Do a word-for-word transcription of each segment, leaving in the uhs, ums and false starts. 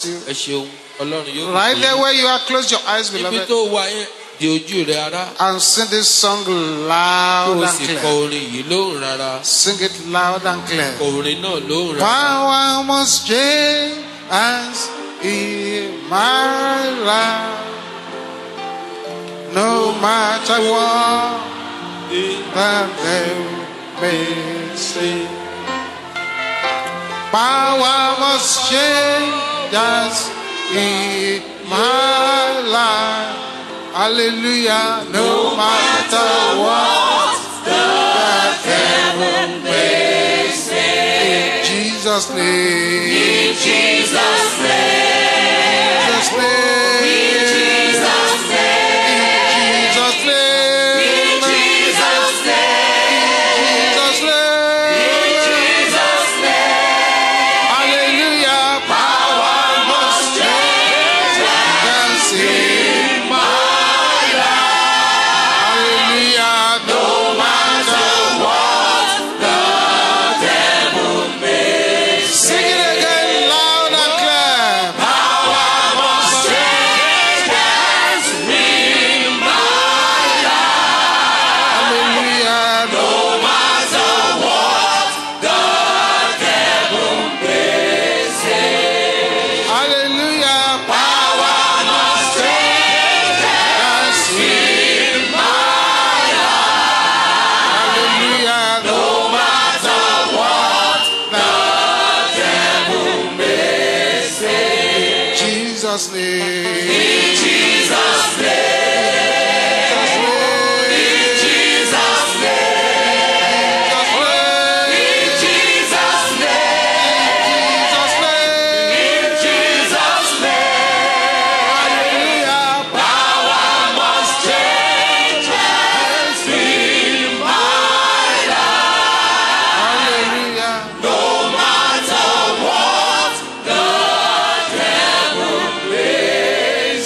you. Ẹ ṣeun. Ọlọ́run yóò Right bùkún there yín. where you are, close your eyes, Ibi beloved, tó wà yẹn di ojú rẹ ará. and sing this song Kó loud o and sì kọ clear. orin yìí lóhùn rárá. Sing it loud and clear. Kọ orin náà lóhùn rárá. Power must change hands in my life. No matter what that they may say. Power must change hands in my life. Hallelujah. No matter what the devil may say. In Jesus' name. In Jesus' name. Jesus' name. In Jesus' name. Jesus' name. In Jesus' name. Jesus' name. In Jesus' name. Hallelujah. Power must change Dance in my life. Hallelujah. No matter what the devil may Sing say. it again loud and clear. Power must change hands in my life. Hallelujah. No matter what the devil may say. Hallelujah. Power must change hands Dance in in my life. Hallelujah. No matter what the devil may say. Jesus' name. In Jesus' name. In Jesus' name. In Jesus' name. Jesus' name. In Jesus' name. Hallelujah. Power must change hands in my life. Hallelujah. No matter what the devil may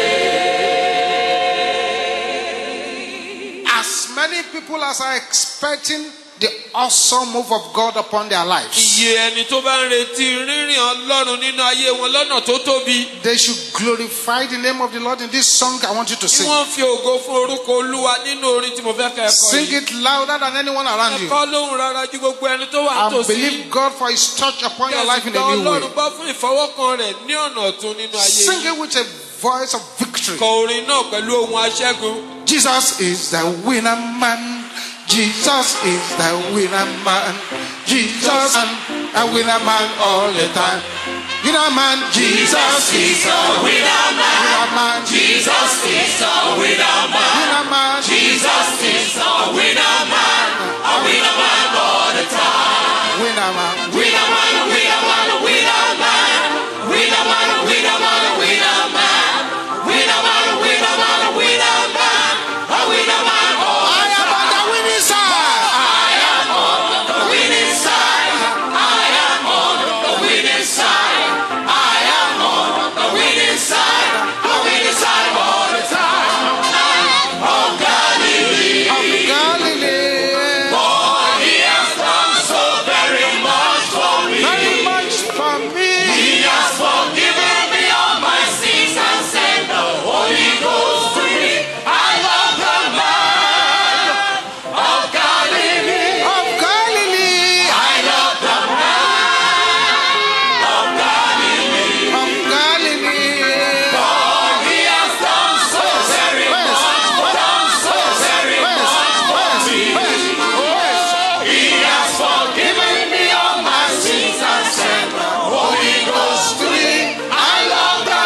say. As many people as are expecting the awesome move of God upon their lives, Iye ẹni tó bá ń retí rírìn Ọlọ́run nínú ayé wọn lọ́nà tó tóbi. they should glorify the name of the Lord in this song I want you to Tí sing. wọ́n fi ògo fún orúkọ Olúwa nínú orin tí mo fẹ́ kẹ́ ẹ kọ Sing yìí. it louder than anyone around Ẹ you. kọ́ lóhùn rárá ju gbogbo ẹni tó wà And tòsí. believe God for His touch upon your life in Gba a new way. Ọlọ́run gbọ́ fún ìfọwọ́kan rẹ̀ ní ọ̀nà ọ̀tun nínú ayé Sing yìí. it with a voice of victory. Kọ orin náà pẹ̀lú ohun aṣẹ́gun. Jesus is the winner man. Jesus is the winner man. Jesus and a winner man all the time. Winner man, Jesus is a winner man. winner man. Jesus is a winner man. Winner man. Jesus is a winner man. A winner man all the time. Winner man. Winner man, winner man, winner man. Winner man, winner man, winner man. Winner man, winner man, winner man. A winner man all I the am on the time. winning side. I am on the winning side. I am on the winning side. I am on the winning side. A winning side all the time. Of Galilee. Of Galilee. For he has done so very much for me. Very much for me. He has forgiven me all my sins and sent the Holy Ghost to me. I love the man of Galilee. Of Galilee. I love the man of Galilee. Of Galilee. For he has done so very West, much, done so very West, much for West, me. West, West. He has forgiven me all my sins and sent the Holy Ghost to me. I love the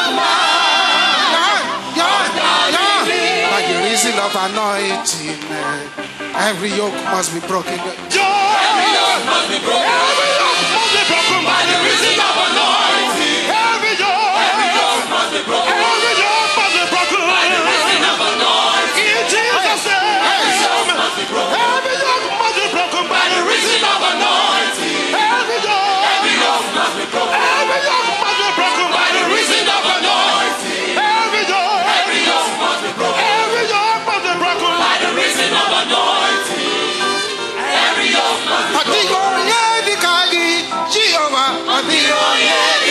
man. Yeah, yeah, yeah. By the reason of anointing, eh, every yoke must be broken. Every yoke must be broken. Every yoke must be broken by the reason of anointing. Every yoke, every yoke must be broken. Every yoke must be broken by the reason of anointing. In Jesus' name, every yoke must be broken. Every yoke must be broken by the reason of anointing. Every yoke, every yoke must be broken. Every yoke must be broken by the reason of anointing. Every yoke, every yoke must be broken. Every yoke must be broken by the reason of anointing. Every yoke must be broken. Adigo ye dikagi, Jehovah. Adigo ye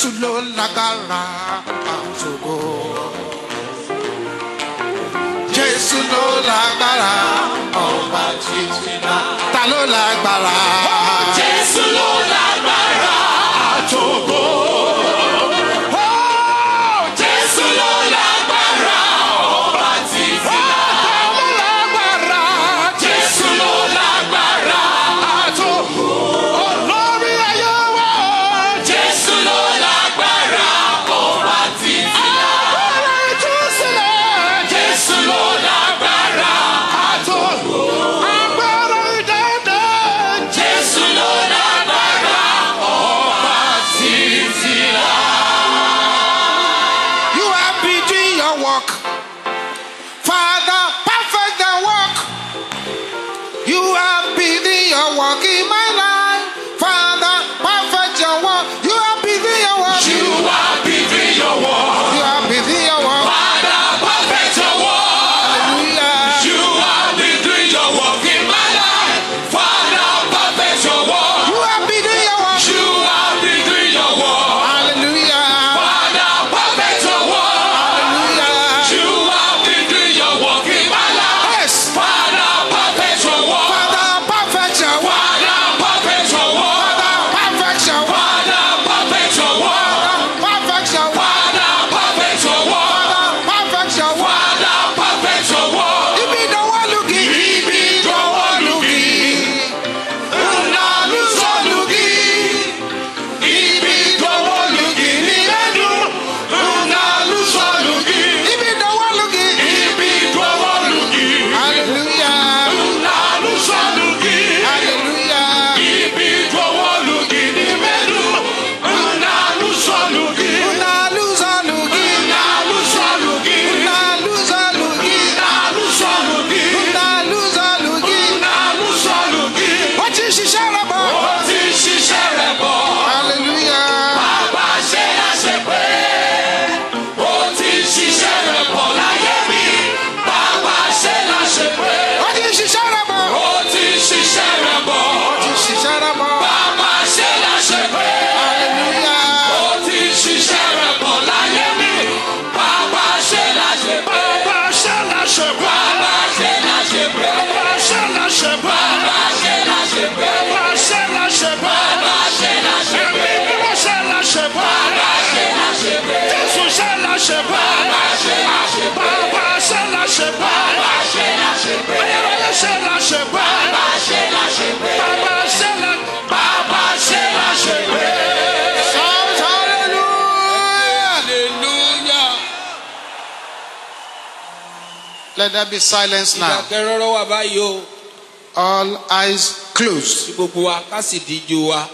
Jésù ló lágbára àtògo. Jésù ló lágbára ọba títí náà. Ta ló lágbára? Jésù ló lágbára àtògo. Jésù ló lágbára ọba títí náà. Jésù ló lágbára àtògo. Olórí ayé wa. Jésù ló lágbára ọba títí náà. Jésù ló lágbára àtògo. Agbára ìdáná. Jésù ló lágbára ọba títí náà. You have been doing your work. Father, perfect the work. You have been doing your work in my life. Father, perfect your work. You have been doing your work. You are busy your work. You have been doing your work. Father, perfect your work. Hallelujah. You are busy your work in my life. Father, perfect your work. You have been doing your work. You are busy your work. Hallelujah. Father, perfect your work. Hallelujah. You are busy your work in my life. Yes. Father, perfect your work. Father, perfect your work. Father, perfect your work. Father, perfect your work. Father, perfect your work. Perfect your work. Father, perfect your work. Perfect your work. Father, perfect your work. Ibi ìdánwò lùgì. Ibi ìdánwò lùgì. Una lùsọ lùgì. Ibi ìdánwò lùgì ní ẹnu. Una lùsọ lùgì. Ibi ìdánwò lùgì. Ibi ìdánwò lùgì. Hallelujah. Una lùsọ lùgì. Hallelujah. Ibi ìdánwò lùgì ní ẹnu. Una lùsọ lùgì. Una lùsọ lùgì. Una lùsọ lùgì. Una lùsọ lùgì. Una lùsọ lùgì. Una lùsọ lùgì. Una lùsọ lùgì. Ó ti ṣiṣẹ́ rẹ̀ bọ̀. Ó ti ṣiṣẹ́ rẹ̀ bọ̀. Hallelujah. Bàbá ṣe láṣẹ pé ó ti ṣiṣẹ́ rẹ̀ bọ̀ láyé mi. Bàbá ṣe láṣẹ pé Ó ti ṣiṣẹ́ rẹ̀ bọ̀. ó ti ṣiṣẹ́ rẹ̀ bọ̀. Ó ti ṣiṣẹ́ rẹ̀ bọ̀. Bàbá ṣe láṣẹ pé Hallelujah. ó ti ṣiṣẹ́ rẹ̀ bọ̀ láyé mi. Bàbá ṣe láṣẹ pé bàbá ṣe láṣẹ pé bàbá ṣe láṣẹ pé bàbá ṣe láṣẹ pé bàbá ṣe láṣẹ pé bàbá ṣe láṣẹ pé bàbá ṣe láṣẹ pé bàbá ṣe láṣẹ pé bàbá ṣe láṣẹ pé Jésù ṣe láṣẹ pé bàbá ṣe láṣẹ pé bàbá ṣe láṣẹ pé bàbá ṣe láṣẹ pé bàbá ṣe láṣẹ pé bàbá ṣe láṣẹ pé bàbá ṣe láṣẹ bàbá ṣe láṣẹ pé. Shout hallelujah. hallelujah. Let there be silence now. ìdákẹ́rọ́rọ́ wà báyìí o. All eyes closed. tí gbogbo wa ká sì díjú wa.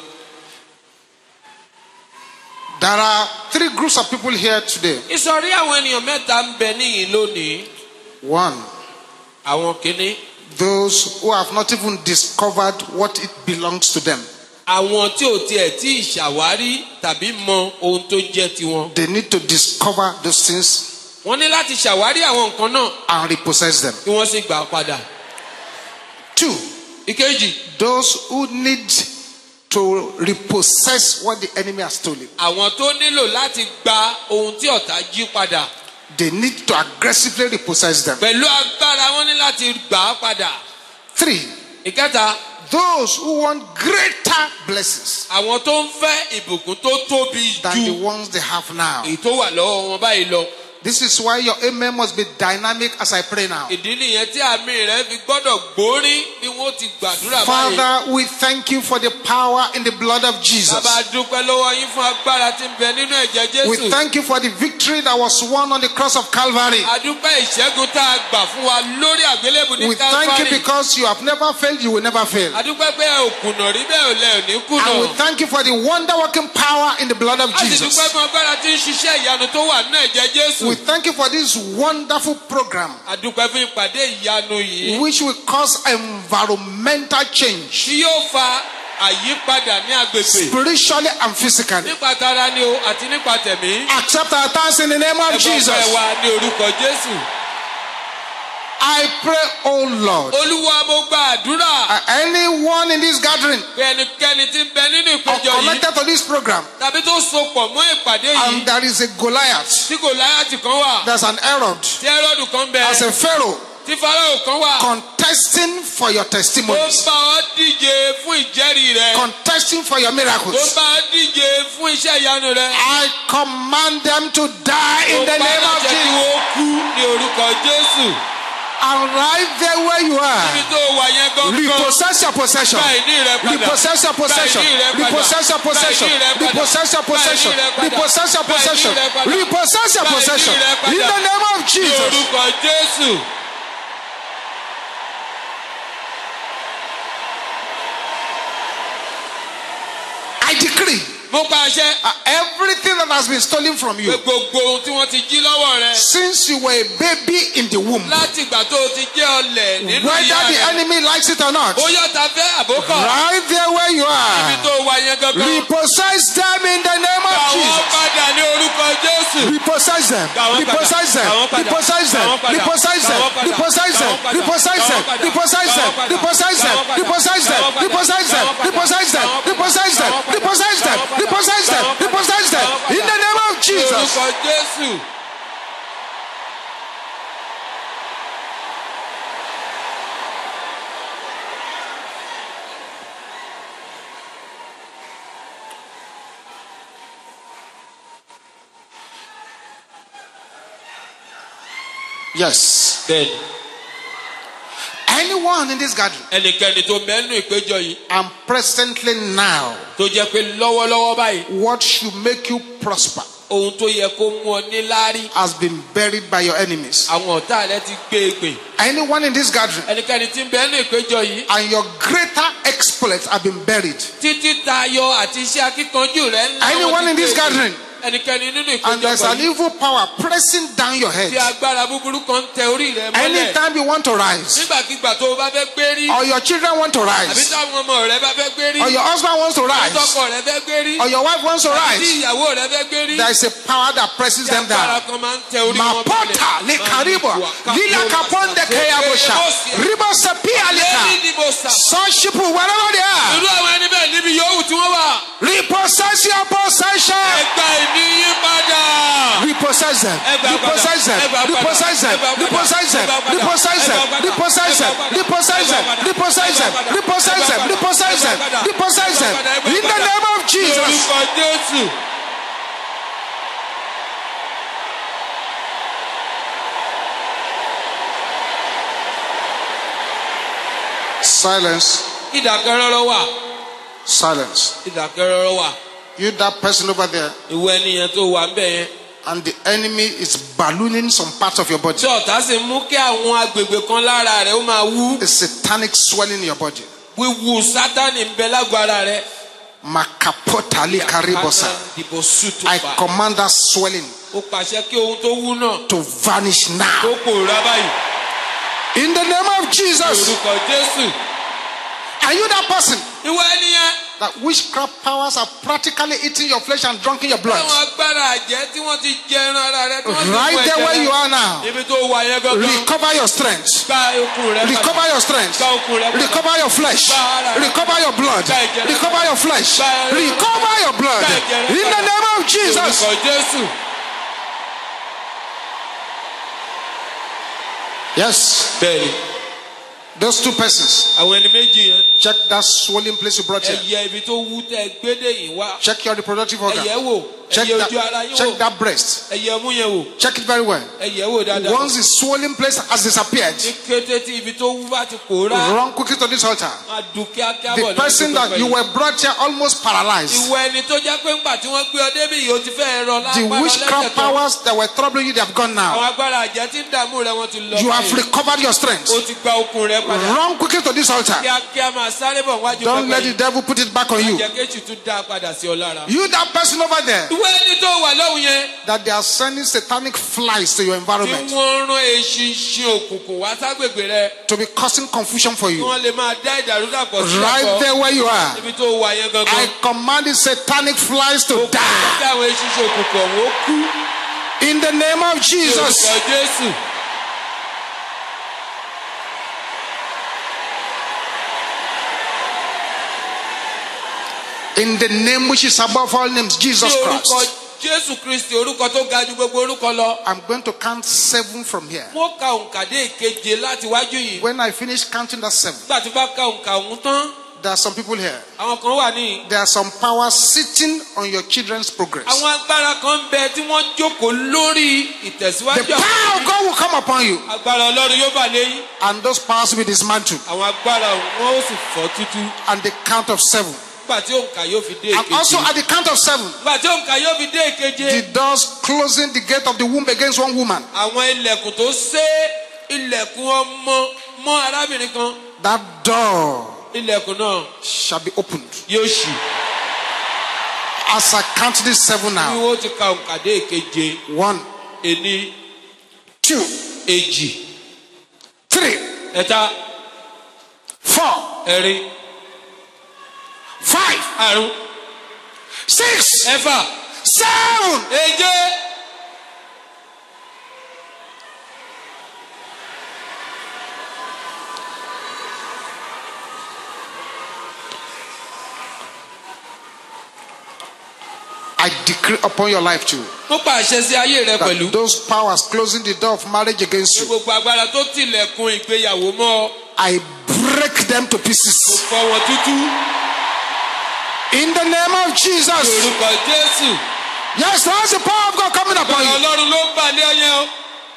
There are three groups of people here today. ìsọ̀rí àwọn ènìyàn mẹ́ta ń bẹ níyìn lónìí. One, àwọn kìíní. those who have not even discovered what it belongs to them. àwọn tí ò tiẹ̀ tí ì ṣàwárí tàbí mọ ohun tó jẹ́ tiwọn. They need to discover those things wọ́n ní láti ṣàwárí àwọn nǹkan náà and repossess them. kí wọ́n sì gbà á padà. Two, ìkejì. those who need to repossess what the enemy has stolen. àwọn tó nílò láti gba ohun tí ọ̀tá jí padà. They need to aggressively repossess them. pẹ̀lú agbára wọ́n ní láti gbà á padà. Three, ìkẹta. those who want greater blessings àwọn tó ń fẹ́ ìbùkún tó tóbi than the ju ones they have now. èyí tó wà lọ́wọ́ wọn báyìí lọ. This is why your amen must be dynamic as I pray now. ìdí nìyẹn tí àmì rẹ fi gbọ́dọ̀ gbórí bí wọ́n ti gbàdúrà báyìí. Father, we thank you for the power in the blood of Jesus. bàbá dúpẹ́ lọ́wọ́ yín fún agbára tí ń bẹ nínú ẹ̀jẹ̀ We Jésù. thank you for the victory that was won on the cross of Calvary. àdúpẹ́ ìṣẹ́gun tá a gbà fún wa lórí àgbélébù ní We thank you Calvary. because you have never failed, you will never fail. àdúpẹ́ pé ẹ ò kùnà rí bẹ́ẹ̀ ò lẹ̀ ò ní kùnà. And we thank you for the wonder working power in the blood of a sì Jesus. dúpẹ́ fún agbára tí ń ṣiṣẹ́ ìyanu tó wà nínú ẹ̀jẹ̀ Jésù. We thank you for this wonderful program àdúpẹ́ fún ìpàdé ìyanu yìí. which will cause environmental change tí yóò fa àyípadà ní agbègbè. spiritually and physically. nípa tara ni o àti nípa tẹ̀mí. Accept our thanks in the name of ẹ̀bùn Jesus. ọpẹ́ wa ní orúkọ Jésù. I pray, oh Lord, Olúwa mo gba àdúrà. uh, anyone in this gathering Pé ẹnikẹ́ni tí ń bẹ nínú or ìpéjọ yìí. connected to this program, Tàbí tó sopọ̀ mọ́ ìpàdé and yìí. there is a Goliath, Tí Gòláyátì kan wà. there's an Herod, Tí Hẹ́rọ́dù kan bẹ. as a Pharaoh, Tí Fáráò kan wà. contesting for your Ó testimonies, bá ọ díje fún ìjẹ́rìí rẹ. contesting for your Ó miracles. bá ọ díje fún iṣẹ́ ìyanu rẹ. I command them to die in the name of Ó bá láṣẹ kí Jesus. wọ́n kú ní orúkọ Jésù. And right there where you Níbi are, tó wà yẹn gangan. repossess your possession. Gba ìní rẹ padà. Repossess your possession. Gba ìní rẹ padà. Repossess your possession. Gba ìní rẹ padà. Repossess your Gba ìní possession. rẹ padà. Repossess your Gba ìní possession. rẹ padà. Repossess your Gba ìní possession. rẹ padà. In the name of Ní Jesus. orúkọ Jésù. I decree Mo pàṣẹ. uh, everything that has been stolen from Pé you gbogbo ohun tí wọ́n ti jí lọ́wọ́ rẹ. since you were a baby in the womb, Láti ìgbà tó o ti jẹ́ ọlẹ̀ nínú whether ìyá the rẹ. enemy likes it or not, Bóyá ta fẹ́ àbókọ̀. right there where you Níbi are, tó wà yẹn gangan. repossess them in the name of Àwọn Jesus. padà ní orúkọ Jésù. Repossess them, Gàwọn padà. repossess them, Gàwọn padà. repossess them, Gàwọn padà. repossess them, Gàwọn padà. repossess them, Gàwọn padà. repossess them, Gàwọn padà. repossess them, Gàwọn padà. repossess them, Gàwọn padà. repossess them, Gàwọn padà. repossess them, Gàwọn padà. repossess them, Gàwọn padà. repossess them, Gàwọn padà. repossess them, Gàwọn padà. repossess them, Gàwọn padà. repossess them, Gàwọn padà. in the name of Ní Jesus. orúkọ Jésù. Yes. Bẹ́ẹ̀ni. Anyone in this gathering, Ẹnikẹ́ni tó mẹ́nu ìpéjọ yìí. and presently now, Tó jẹ́ pé lọ́wọ́lọ́wọ́ báyìí. what should make you prosper Ohun tó yẹ kó mú ọ níláárí. has been buried by your enemies. Àwọn ọ̀tá rẹ ti gbé e gbè. Anyone in this gathering, Ẹnikẹ́ni tí ń bẹ́nu ìpéjọ yìí. and your greater exploits have been buried. Títí tayọ àti iṣẹ́ akíkanjú rẹ ńlá. Anyone in this gathering, Ẹnikẹ́ni nínú and there's an ìpéjọpọ̀ yìí. evil power pressing down your head. Tí agbára búburú kan tẹ orí rẹ mọ́lẹ̀. Anytime you want to rise, Nígbàkigbà tó o bá fẹ́ gbérí. or your children want to Àbí rise, táwọn ọmọ rẹ bá fẹ́ gbérí. or your husband wants to Àbí rise, tọkọ rẹ fẹ́ gbérí. or your wife wants to Àbí rise, ìyàwó rẹ fẹ́ gbérí. there is a power that presses Tí them agbára down. kan máa ń tẹ orí wọn Mapota le karibo, lila kaponde keyabosha, ribo sepi alika. Such people wherever they are, Irú àwọn ẹni bẹ́ẹ̀ níbi yòówù tí wọ́n wà. repossess your possession. Ẹgbà ìníyí padà. Repossess them, repossess them, repossess them, repossess them, repossess them, repossess them, repossess them, repossess them, repossess them, repossess them, repossess them. In the name of Ní Jesus. orúkọ Jésù. Silence, Ìdákẹ́rọ́rọ́ wà. silence. Ìdákẹ́rọ́rọ́ wà. You, that person over there, Ìwọ ẹnìyẹn tó wà ń bẹ̀ yẹn. and the enemy is ballooning some parts of your body. Tí ọ̀tá sì mú kí àwọn agbègbè kan lára rẹ̀ ó máa wú. A satanic swelling in your body. Wíwú Sátánì ń bẹ lágbo ara rẹ̀. Makapota le karibosa. Dìbò sùtù I fà. command that swelling Ó pàṣẹ kí ohun tó wú náà to vanish tó now. pòórá báyìí. In the name of Ní Jesus. orúkọ Jésù. Are you that person Ìwọ ẹnìyẹn. that witchcraft powers are practically eating your flesh and drinking your blood? Àwọn agbára àjẹ́ tí wọ́n ti jẹ ẹran ara rẹ̀ tí wọ́n ti kó Right there ẹ̀jẹ̀ where rẹ̀. you are now. Ibi tó wà yẹn gangan. Recover your strength. Gba okun rẹ̀ padà. Recover your strength. Gba okun rẹ̀ padà. Recover your flesh. Recover your blood. Recover your flesh. Recover your blood. In the name of Ní Jesus. orúkọ Jésù. Yes. Bẹ́ẹ̀ni. Those two persons. Àwọn ẹni méjì yẹn. Check that swollen place you brought here. Ẹyẹ ibi tó wú tẹ gbédè yìí wá. Check your reproductive organ. Ẹyẹ wò. Check Ẹyẹ ojú ara that, yín check wò. that breast. Ẹyẹ mú yẹn wò. Check it very well. Ẹyẹ wò dáadáa. Once the swollen place has disappeared, Ní kété tí ibi tó wú bá ti pòórá. run quickly to this altar. Máa dùn kíákíá bọ̀ The lẹ́yìn person tó that pẹ́ you yìí. were brought here almost paralyzed. Ìwọ ẹni tó jẹ́ pé ńgbà tí wọ́n gbé ọ débí yìí ó ti fẹ́ rọ The lápá witchcraft powers that were troubling you, they have gone now. Àwọn agbára àjẹ́ tí ń dààmú rẹ̀ wọ́n ti lọ. You have báyìí. recovered your strength. Ó ti gba okun rẹ̀ padà. Run quickly to this altar. Kíákíá máa sáré bọ̀ wájú Don't let the pẹpẹ yìí. devil put it back on you. Àjẹkéjì tún dá a padà sí ọ lára. You, that person over there, Ìwọ ẹni tó wà lọ́hùn yẹn. that they are sending satanic flies to your Tí environment wọ́n rán eṣinṣin òkùnkùn wá ságbègbè rẹ̀. to be causing confusion for Kí you. wọ́n lè máa dá ìdàrúdàpọ̀ sí Right ọkọ̀. there where you are, Ibi tó wà yẹn gangan. I command the satanic flies to die. Kí àwọn eṣinṣin òkùnkùn ọ̀hún ó kú. In the name of Ní Jesus. orúkọ Jésù. In the name which is above all names, Jesus Ní orúkọ Christ. Jésù Kristi, orúkọ tó ga ju gbogbo orúkọ lọ. I'm going to count seven from here. Wọ́n ka òǹkà dé ìkeje láti wájú yìí. When I finish counting that seven, Nígbà tí bá ka òǹkà ọ̀hún tán, there are some people here. àwọn kan wà ní. There are some powers sitting on your children's progress. Àwọn agbára kan ń bẹ tí wọ́n jókòó lórí The ìtẹ̀síwájú power of God will come upon you, agbára Ọlọ́run yóò bà léyìn. and those powers will be dismantled. Àwọn agbára wọn ó sì fọ́ tútú. And the count of seven. Nígbà tí òǹkà yóò fi dé And also ìkeje. at the count of seven, Nígbà tí òǹkà yóò fi dé ìkeje. the doors closing the gate of the womb against one woman. Àwọn ilẹ̀kùn tó sé ilẹ̀kùn ọmọ mọ́ arábìnrin kan. That door Ilẹ̀kùn náà shall be opened. yóò ṣí. As I count this seven Bí now. wọ́n ti ka òǹkà dé ìkeje. One, Ení, two, èjì, three, ẹ̀ta, four, ẹ̀rin, five, àrún, six, ẹ̀fà, seven. èje. I decree upon your life too. Mo pa àṣẹ sí ayé rẹ pẹ̀lú. That those powers closing the door of marriage against you, Gbogbo agbára tó tilẹ̀kùn ìgbéyàwó mọ́ ọ, I break them to kò pieces. fọ́ wọn tútú. In the name of Ní Jesus. orúkọ Jésù. Yes, that's the power of God coming upon you. Ọlọ́run ló ń bà lé ọyẹ́ o.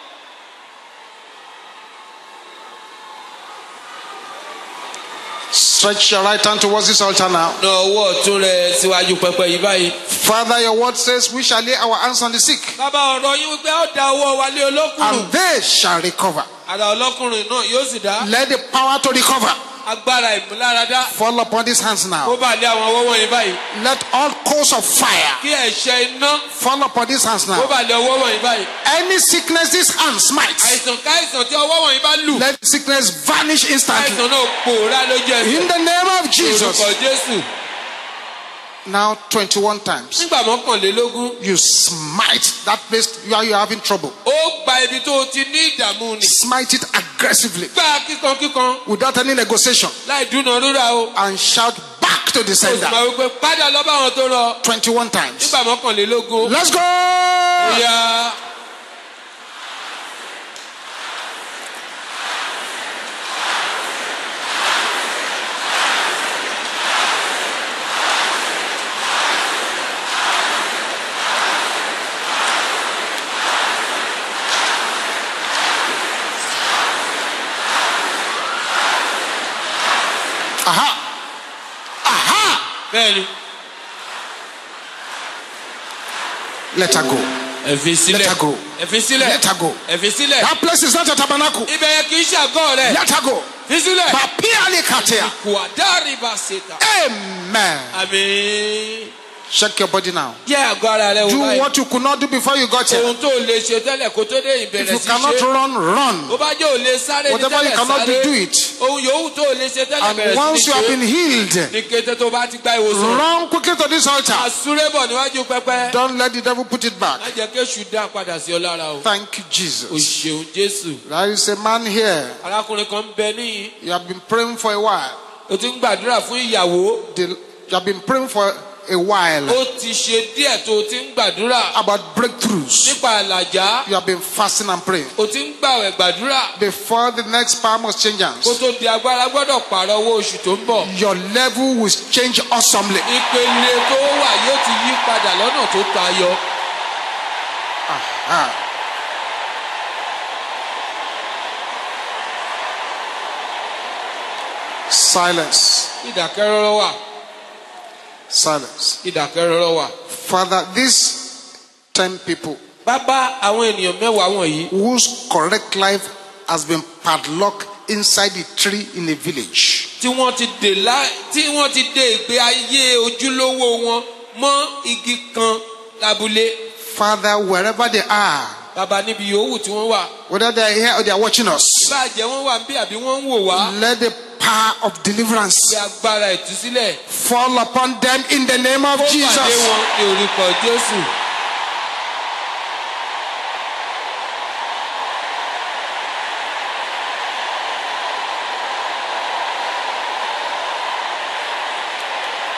Stretch your right hand towards this altar now. Na ọwọ́ ọ̀tún rẹ síwájú pẹpẹ yìí báyìí. Father, your word says we shall lay our hands on the sick, Bàbá ọ̀rọ̀ yín wípé ó da ọwọ́ wa lé olókùnrin. and they shall recover. Ara ọlọ́kùnrin náà yóò sì dá. Let the power to recover Agbára ìmúláradá. fall upon these hands Ó now. bà lé àwọn ọwọ́ wọ̀nyí báyìí. Let all coals of fire Kí ẹ̀ṣẹ̀ iná. fall upon these hands Ó now. bà lé ọwọ́ wọ̀nyí báyìí. Any sickness these hands smite, Àìsàn káìsàn tí ọwọ́ wọ̀nyí bá lù. let sickness vanish instantly. Àìsàn náà pòórá lójú ẹsẹ̀. In the name of Jesus. Orúkọ Jésù. Now twenty-one times. Nígbà mọ́kànlélógún. You smite that place where you're having trouble. Ó gba ibi tó o ti ní ìdààmú ni. Smite it aggressively Gbá kíkankíkan. without any negotiation Láì dúnàádúrà o. and shout back to the Ó sì sender. máa wípé padà lọ bá àwọn tó rọ. twenty-one times. Nígbà mọ́kànlélógún. Let's go. Bóyá. Aha. Aha. Bẹ́ẹ̀ni. Let her go. Ẹ fi sílẹ̀. Let her go. Ẹ fi sílẹ̀. Let her go. Ẹ fi sílẹ̀. That place is not a tabernacle. Ibẹ̀ yẹn kì í ṣàgọ́ rẹ̀. Let her go. Fi sílẹ̀. Papiali katia. Kùwàdárì bá ṣètà. Amen. Àmín. Check your body now. Jẹ́ àgọ́ ara rẹ̀ wò Do báyìí. what you could not do before you got here. Ohun tó lè ṣe tẹ́lẹ̀ kó tó dé If ìbẹ̀rẹ̀ you sí cannot ṣe. run, run. Bó bá jẹ́ ò lè sáré ní Whatever you tẹ́lẹ̀ cannot do, sáré. do it. Ohun yòówù tó lè ṣe tẹ́lẹ̀ And bẹ̀rẹ̀ sí once ní you have ṣe. been healed, Ní kété tó bá ti gba ìwòsàn. run quickly to this altar. Àsúré bọ̀ níwájú pẹpẹ. Don't let the devil put it back. Má jẹ́ kéṣù dá padà sí ọ lára o. Thank you, O Jesus. ṣeun Jésù. There is a man here. Arákùnrin kan ń bẹ níyìn. You have been praying for a while. O ti ń gbàdúrà fún ìyàwó. The- You have been praying for a while Ó ti ṣe díẹ̀ tó o ti ń gbàdúrà. about breakthroughs. Nípa àlàjá. You have been fasting and praying. O ti ń gbàwẹ̀ gbàdúrà. Before the next power must change Kó hands, tó di agbára gbọ́dọ̀ pààrọ̀ owó oṣù tó ń bọ̀. your level will change awesomely. Ìpele tó wà yóò ti yí padà lọ́nà tó tayọ. Ah. Silence. Ìdákẹ́rọ́rọ́ wà. Silence. Ìdákẹ́rọ́rọ́ wà. Father, these ten people Bàbá àwọn ènìyàn mẹ́wàá wọ̀nyí. whose correct life has been padlocked inside the tree in a village, Tí wọ́n ti dè lá tí wọ́n ti dè ìgbé ayé ojúlówó wọn mọ́ igi kan lábúlé. Father, wherever they are, Bàbá níbi yòówù tí wọ́n wà. whether they are here or they are watching us, Báàjẹ́ wọ́n wà bí àbí wọ́n ń wò wá. let the power of deliverance Bí agbára ìtúsílẹ̀. fall upon them in the name of Ó pàdé Jesus. wọn ní orúkọ Jésù.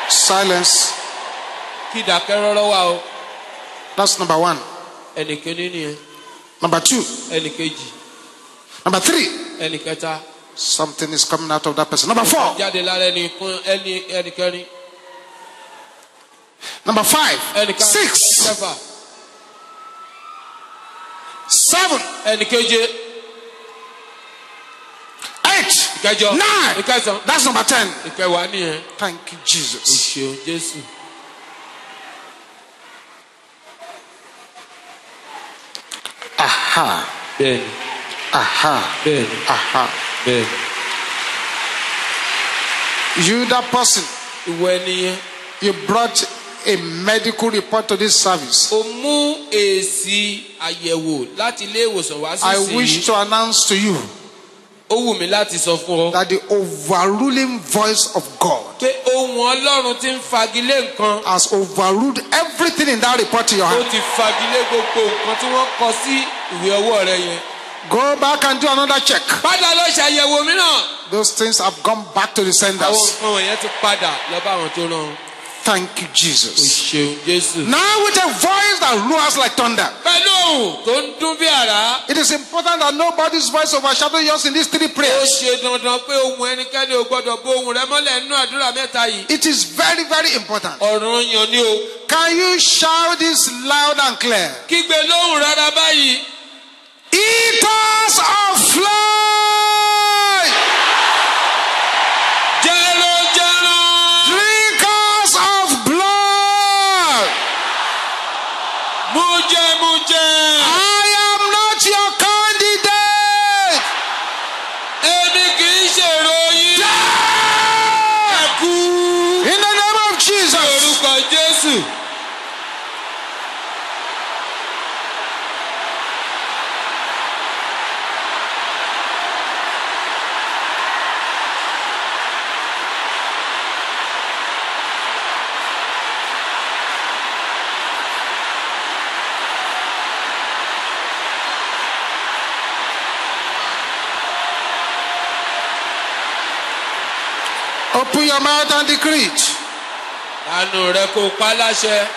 Silence. Kí ìdákẹ́rọ́rọ́ wà o. That's number one. Ẹnì kìíní nìyẹn. Number two. Ẹnì kejì. Number three. Ẹnì kẹta. Something is coming out of that person. Number four. Jáde lára ẹnì kún ẹnì ẹnì kẹrin. Number five. Ẹnì kan. Six. Kẹfà. Seven. Ẹnì keje. Eight. Ìkẹjọ. Nine. Ìkẹsàn. That's number ten. Ìkẹwàá nìyẹn. Thank you, O Jesus. ṣeun Jésù. Aha. Bẹ́ẹ̀ni. Aha. Bẹ́ẹ̀ni. Aha. Bẹ́ẹ̀ni. You, that person, Ìwọ ẹnìyẹn. you brought a medical report to this service. O mú èsì àyẹ̀wò láti ilé ìwòsàn wá sí I ìsìn wish yìí. to announce to you Ó wù mí láti sọ fún ọ that the overruling voice of God pé ohùn Ọlọ́run ti ń fagilé nǹkan. has overruled everything in that report in your Ó hand. ti fagilé gbogbo nǹkan tí wọ́n kọ sí ìwé ọwọ́ rẹ yẹn. Go back and do another check. Padà lọ ṣàyẹ̀wò mìíràn. Those things have gone back to the Àwọn senders. nǹkan wọ̀nyẹn ti padà lọ bá àwọn tó rán. Thank you, O Jesus. ṣeun Jésù. Now, with a voice that roars like thunder, Pẹ̀lú ohùn tó ń dún bí àrá. it is important that nobody's voice overshadow yours in these three Ó prayers. ṣe dandan pé ohùn ẹnikẹ́ni ò gbọ́dọ̀ bó ohùn rẹ mọ́lẹ̀ nínú àdúrà mẹ́ta yìí. It is very, very important. Ọ̀ràn yan ni o. Can you shout this loud and clear? Kígbe lóhùn rárá báyìí. Eaters of flesh, Jẹranjẹran. drinkers of blood, Mújẹmújẹ. I am not your candidate. Èmi kì í ṣèrò yín. Ẹ̀kú. In the name of Jesus. Orúkọ Jésù. Open your mouth and decree it. Àánú rẹ kò pa láṣẹ.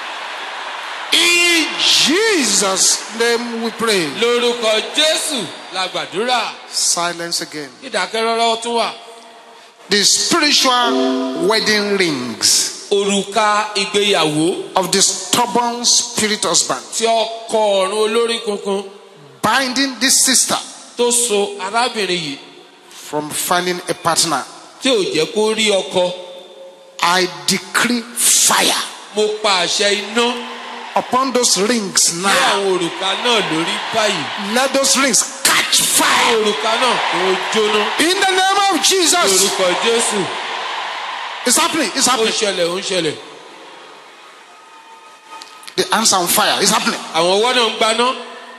In Jesus' name we pray. Lórúkọ Jésù la gbàdúrà. Silence again. Ìdákẹ́rọ́rọ́ tún wà. The spiritual wedding rings Òrùka ìgbéyàwó of the stubborn spirit husband tí ọkọ ọ̀run olórí kunkun binding this sister tó so arábìnrin yìí from finding a partner. tí ò jẹ́ kó rí ọkọ. I decree fire Mo pa àṣẹ iná upon those rings ní now. àwọn òrùka náà lórí báyìí. Let those rings catch fire Òrùka náà kò jóná. in the name of Jesus. Lórúkọ Jésù. It's happening. It's Ó ń happening. ṣẹlẹ̀ ó ń ṣẹlẹ̀. The hands are on fire. It's happening. Àwọn ọwọ́ náà ń gbaná.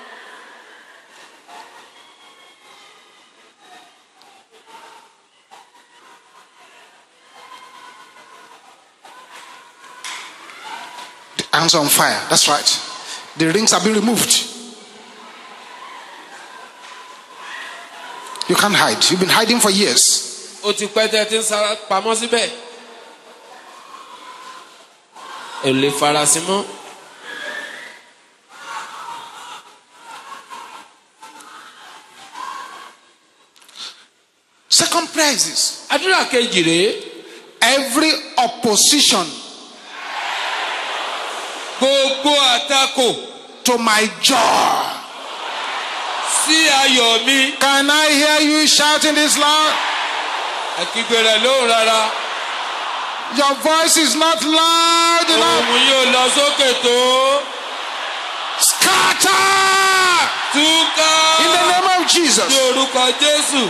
The hands are on fire. That's right. The rings have been removed. You can't hide. You've been hiding for years. Ó ti pẹ́ tẹ́ ti ń sá pamọ́ síbẹ̀. Ẹ lè farasin mọ́. Second prayer is this. Àdúrà kejì rèé. Every opposition Gbogbo àtakò to my joy. sí ayọ̀ mi. Can I hear you shouting this loud? Ẹ kígbe rẹ̀ lóhùn rárá. Your voice is not loud enough. Ohùn yóò lọ sókè tó. Scatter Túká. in the name of Jesus. Ní orúkọ Jésù.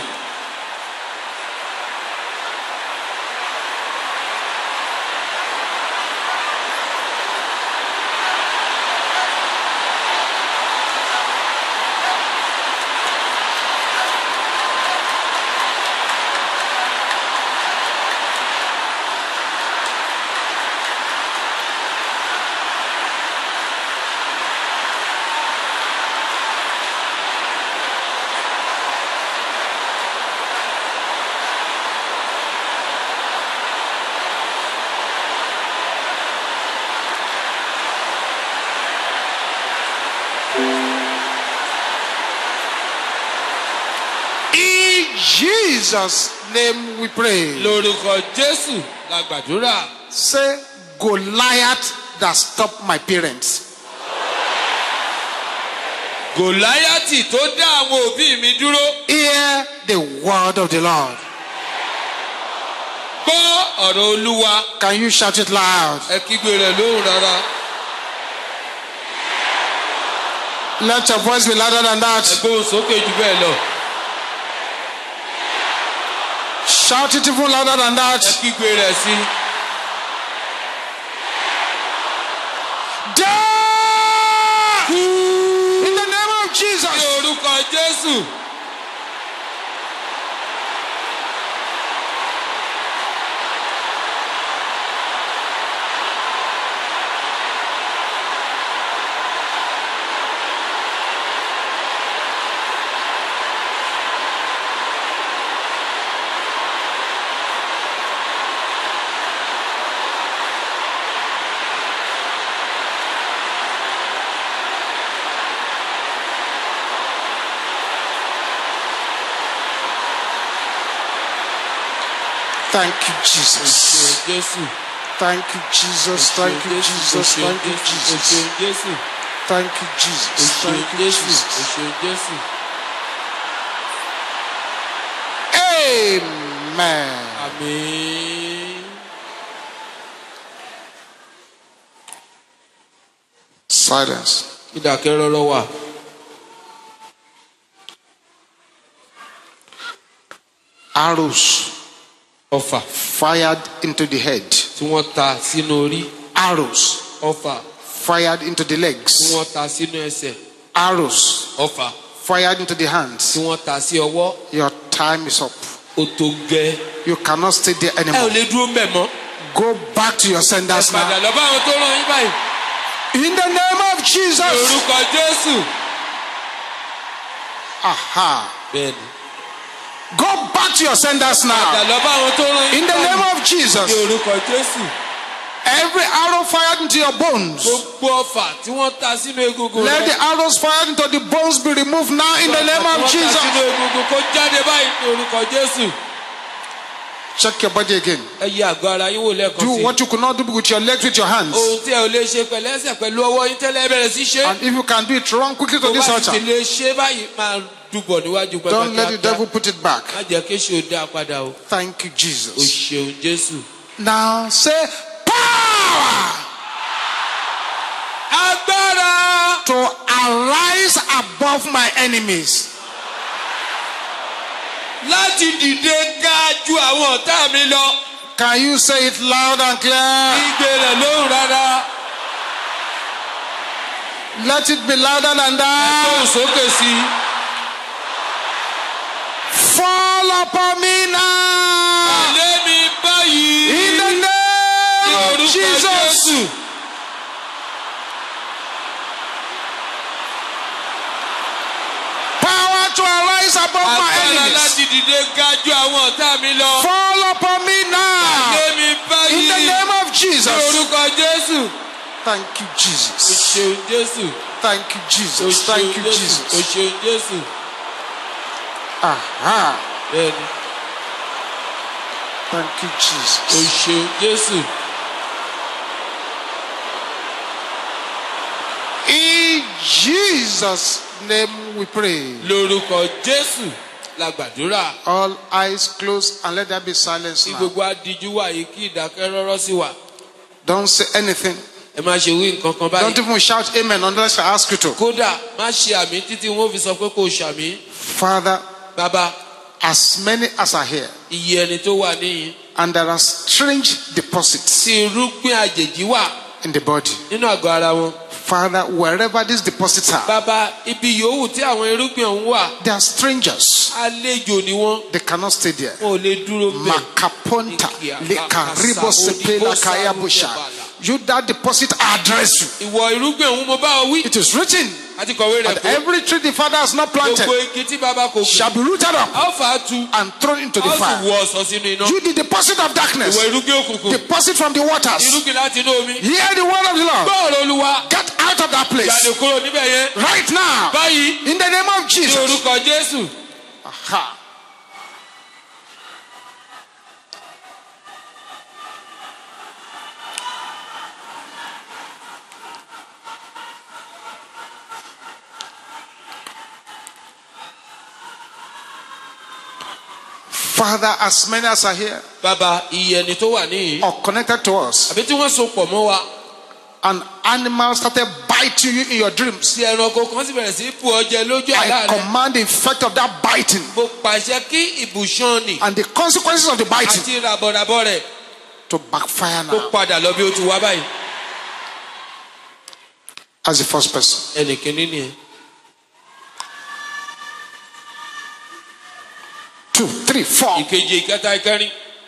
Jesus' name we pray. Lórúkọ Jésù la gbàdúrà. Say, Goliath that stopped my parents. Gòláyátì tó dá àwọn òbí mi dúró. Hear the word of the Lord. Gbọ́ ọ̀rọ̀ Olúwa. Can you shout it loud? Ẹ kígbe rẹ̀ lóhùn rárá. Let your voice be louder than that. Ẹ gbóhùn sókè jù bẹ́ẹ̀ lọ. Shout it even louder than that. Ẹ kígbe rẹ̀ sí. Die! In the name of Jesus. Ní orúkọ Jésù. Thank you, Jesus. Jésù. Thank you, Jesus. Thank you, Jesus. Thank you, Jesus. Jésù. Thank you, Jesus. Thank you, Jesus. Jésù. Amen. Àmín. Silence. Ìdákẹ́rọ́rọ́ wà. Arrows Ọfà fired into the head. tí wọ́n ta sínú orí. Arrows Ọfà fired into the tí legs. wọ́n ta sínú ẹsẹ̀. Arrows Ọfà fired into the tí hands. wọ́n ta sí ọwọ́. Your time is up. Ó tó gẹ́. You cannot stay there Ẹ ò anymore. lè dúró mbẹ̀ mọ́. Go back to your Ẹ senders padà now. lọ bá àwọn tó rán yín báyìí. In the name of Ní Jesus. orúkọ Jésù. Aha. Bẹ́ẹ̀ni. Go back to your senders Padà now. lọ bá àwọn tó rán yín In the name báyìí. of Jesus. Ní orúkọ Jésù. Every arrow fired into your bones. Gbogbo ọfà tí wọ́n ta sínú egungun Let rẹ̀. the arrows fired into the bones be removed now in the name Ọfà tí of wọ́n ta Jesus. sínú egungun kó jáde báyìí ní orúkọ Jésù. Check your body again. Ẹ yẹ àgọ́ ara yín wò lẹ́ẹ̀kan Do sí. what you could not do with your legs, with your hands. Ohun tí ẹ ò lè ṣe pẹ̀lú ẹsẹ̀ pẹ̀lú ọwọ́ yín tẹ́lẹ̀ ẹ bẹ̀rẹ̀ sí ṣe. And if you can do it, run quickly to Tó this bá sì altar. ti lè ṣe báyìí máa dùbọ̀ níwájú pẹpẹ Don't let the kíákíá. devil put it back. Má jẹ́ kí ṣe o dá a padà o. Thank you, O Jesus. ṣeun Jésù. Now say power Agbára to arise above my enemies. láti dìde ga ju àwọn ọ̀tá mi lọ. Can you say it loud and clear? Igbe rẹ̀ lóhùn rárá. Let it be louder than Tóhùn that. sókè sí i. Fall upon me now. Ilé mi báyìí. In the Ní name of orúkọ Jesus. Jésù. Power to arise above my Agbára enemies. láti dìde ga ju àwọn ọ̀tá mi lọ. Fall upon me now. Ilé mi In the báyìí. name of Ní Jesus. orúkọ Jésù. Thank you, O Jesus. ṣeun Jésù. Thank you, O Jesus. ṣeun Thank you, Jésù. O Jesus. ṣeun Jésù. Aha. Bẹ́ẹ̀ni. Thank you, O Jesus. ṣeun Jésù. In Jesus' name we pray. Lórúkọ Jésù la gbàdúrà. All eyes closed and let there be silence Kí now. gbogbo adíjú wà yìí kí ìdákẹ́rọ́rọ́ sí wà. Don't say anything. Ẹ má ṣe wí nǹkan kan Don't báyìí. even shout amen unless I ask you to. Kódà má ṣe àmì títí wọn ò fi sọ pé kò ṣàmì. Father, Bàbá, as many as are here, iye ẹni tó wà níyìn. and there are strange deposits Tí irúgbìn àjèjì wà in the body. nínú àgọ́ ara wọn. Father, wherever these deposits are, Bàbá, ibi yòówù tí àwọn irúgbìn ọ̀hún wà. they are strangers. Àlejò ni wọ́n. They cannot stay there. Wọn ò lè dúró bẹ́ẹ̀. Makaponta, lekaribo sepela kayabusha. You that deposit, I address you. Ìwọ irúgbìn ọ̀hún mo bá ọ wí. It is written Àti kọ̀wé rẹ̀ that pé every tree the Father has not planted gbogbo igi tí bàbá kò shall gbìn. be rooted up A ó fà á tu. and thrown into A the ó sì fire. wọ ọ̀sán sínú iná. You the deposit of darkness, Ìwọ irúgbìn òkùnkùn. deposit from the waters. Irúgbìn láti inú omi. Hear the word of the Lord. Gbọ́ ọ̀rọ̀ Olúwa. Get out of that Jáde place kúrò níbẹ̀ yẹn. right now Báyìí in the name of ní Jesus. orúkọ Jésù. Aha. Father, as many as are here Bàbá, iye ẹni tó wà níyì. or connected to us, Àbí tí wọ́n so pọ̀ mọ́ wa. an animal started biting you in your dreams, Tí ẹranko kan sì bẹ̀rẹ̀ sí bù ọ jẹ lójú àlá I rẹ̀. command the effect of that biting Mo pàṣẹ kí ìbùṣán nì and the consequences of the biting àti ràbọ̀ràbọ̀ rẹ̀ to backfire kó now. padà lọ bí ó ti wá báyìí. As the first person. Ẹnì kìíní nìyẹn. Two, three, four. Ìkejì, ìkẹta, ìkẹrin.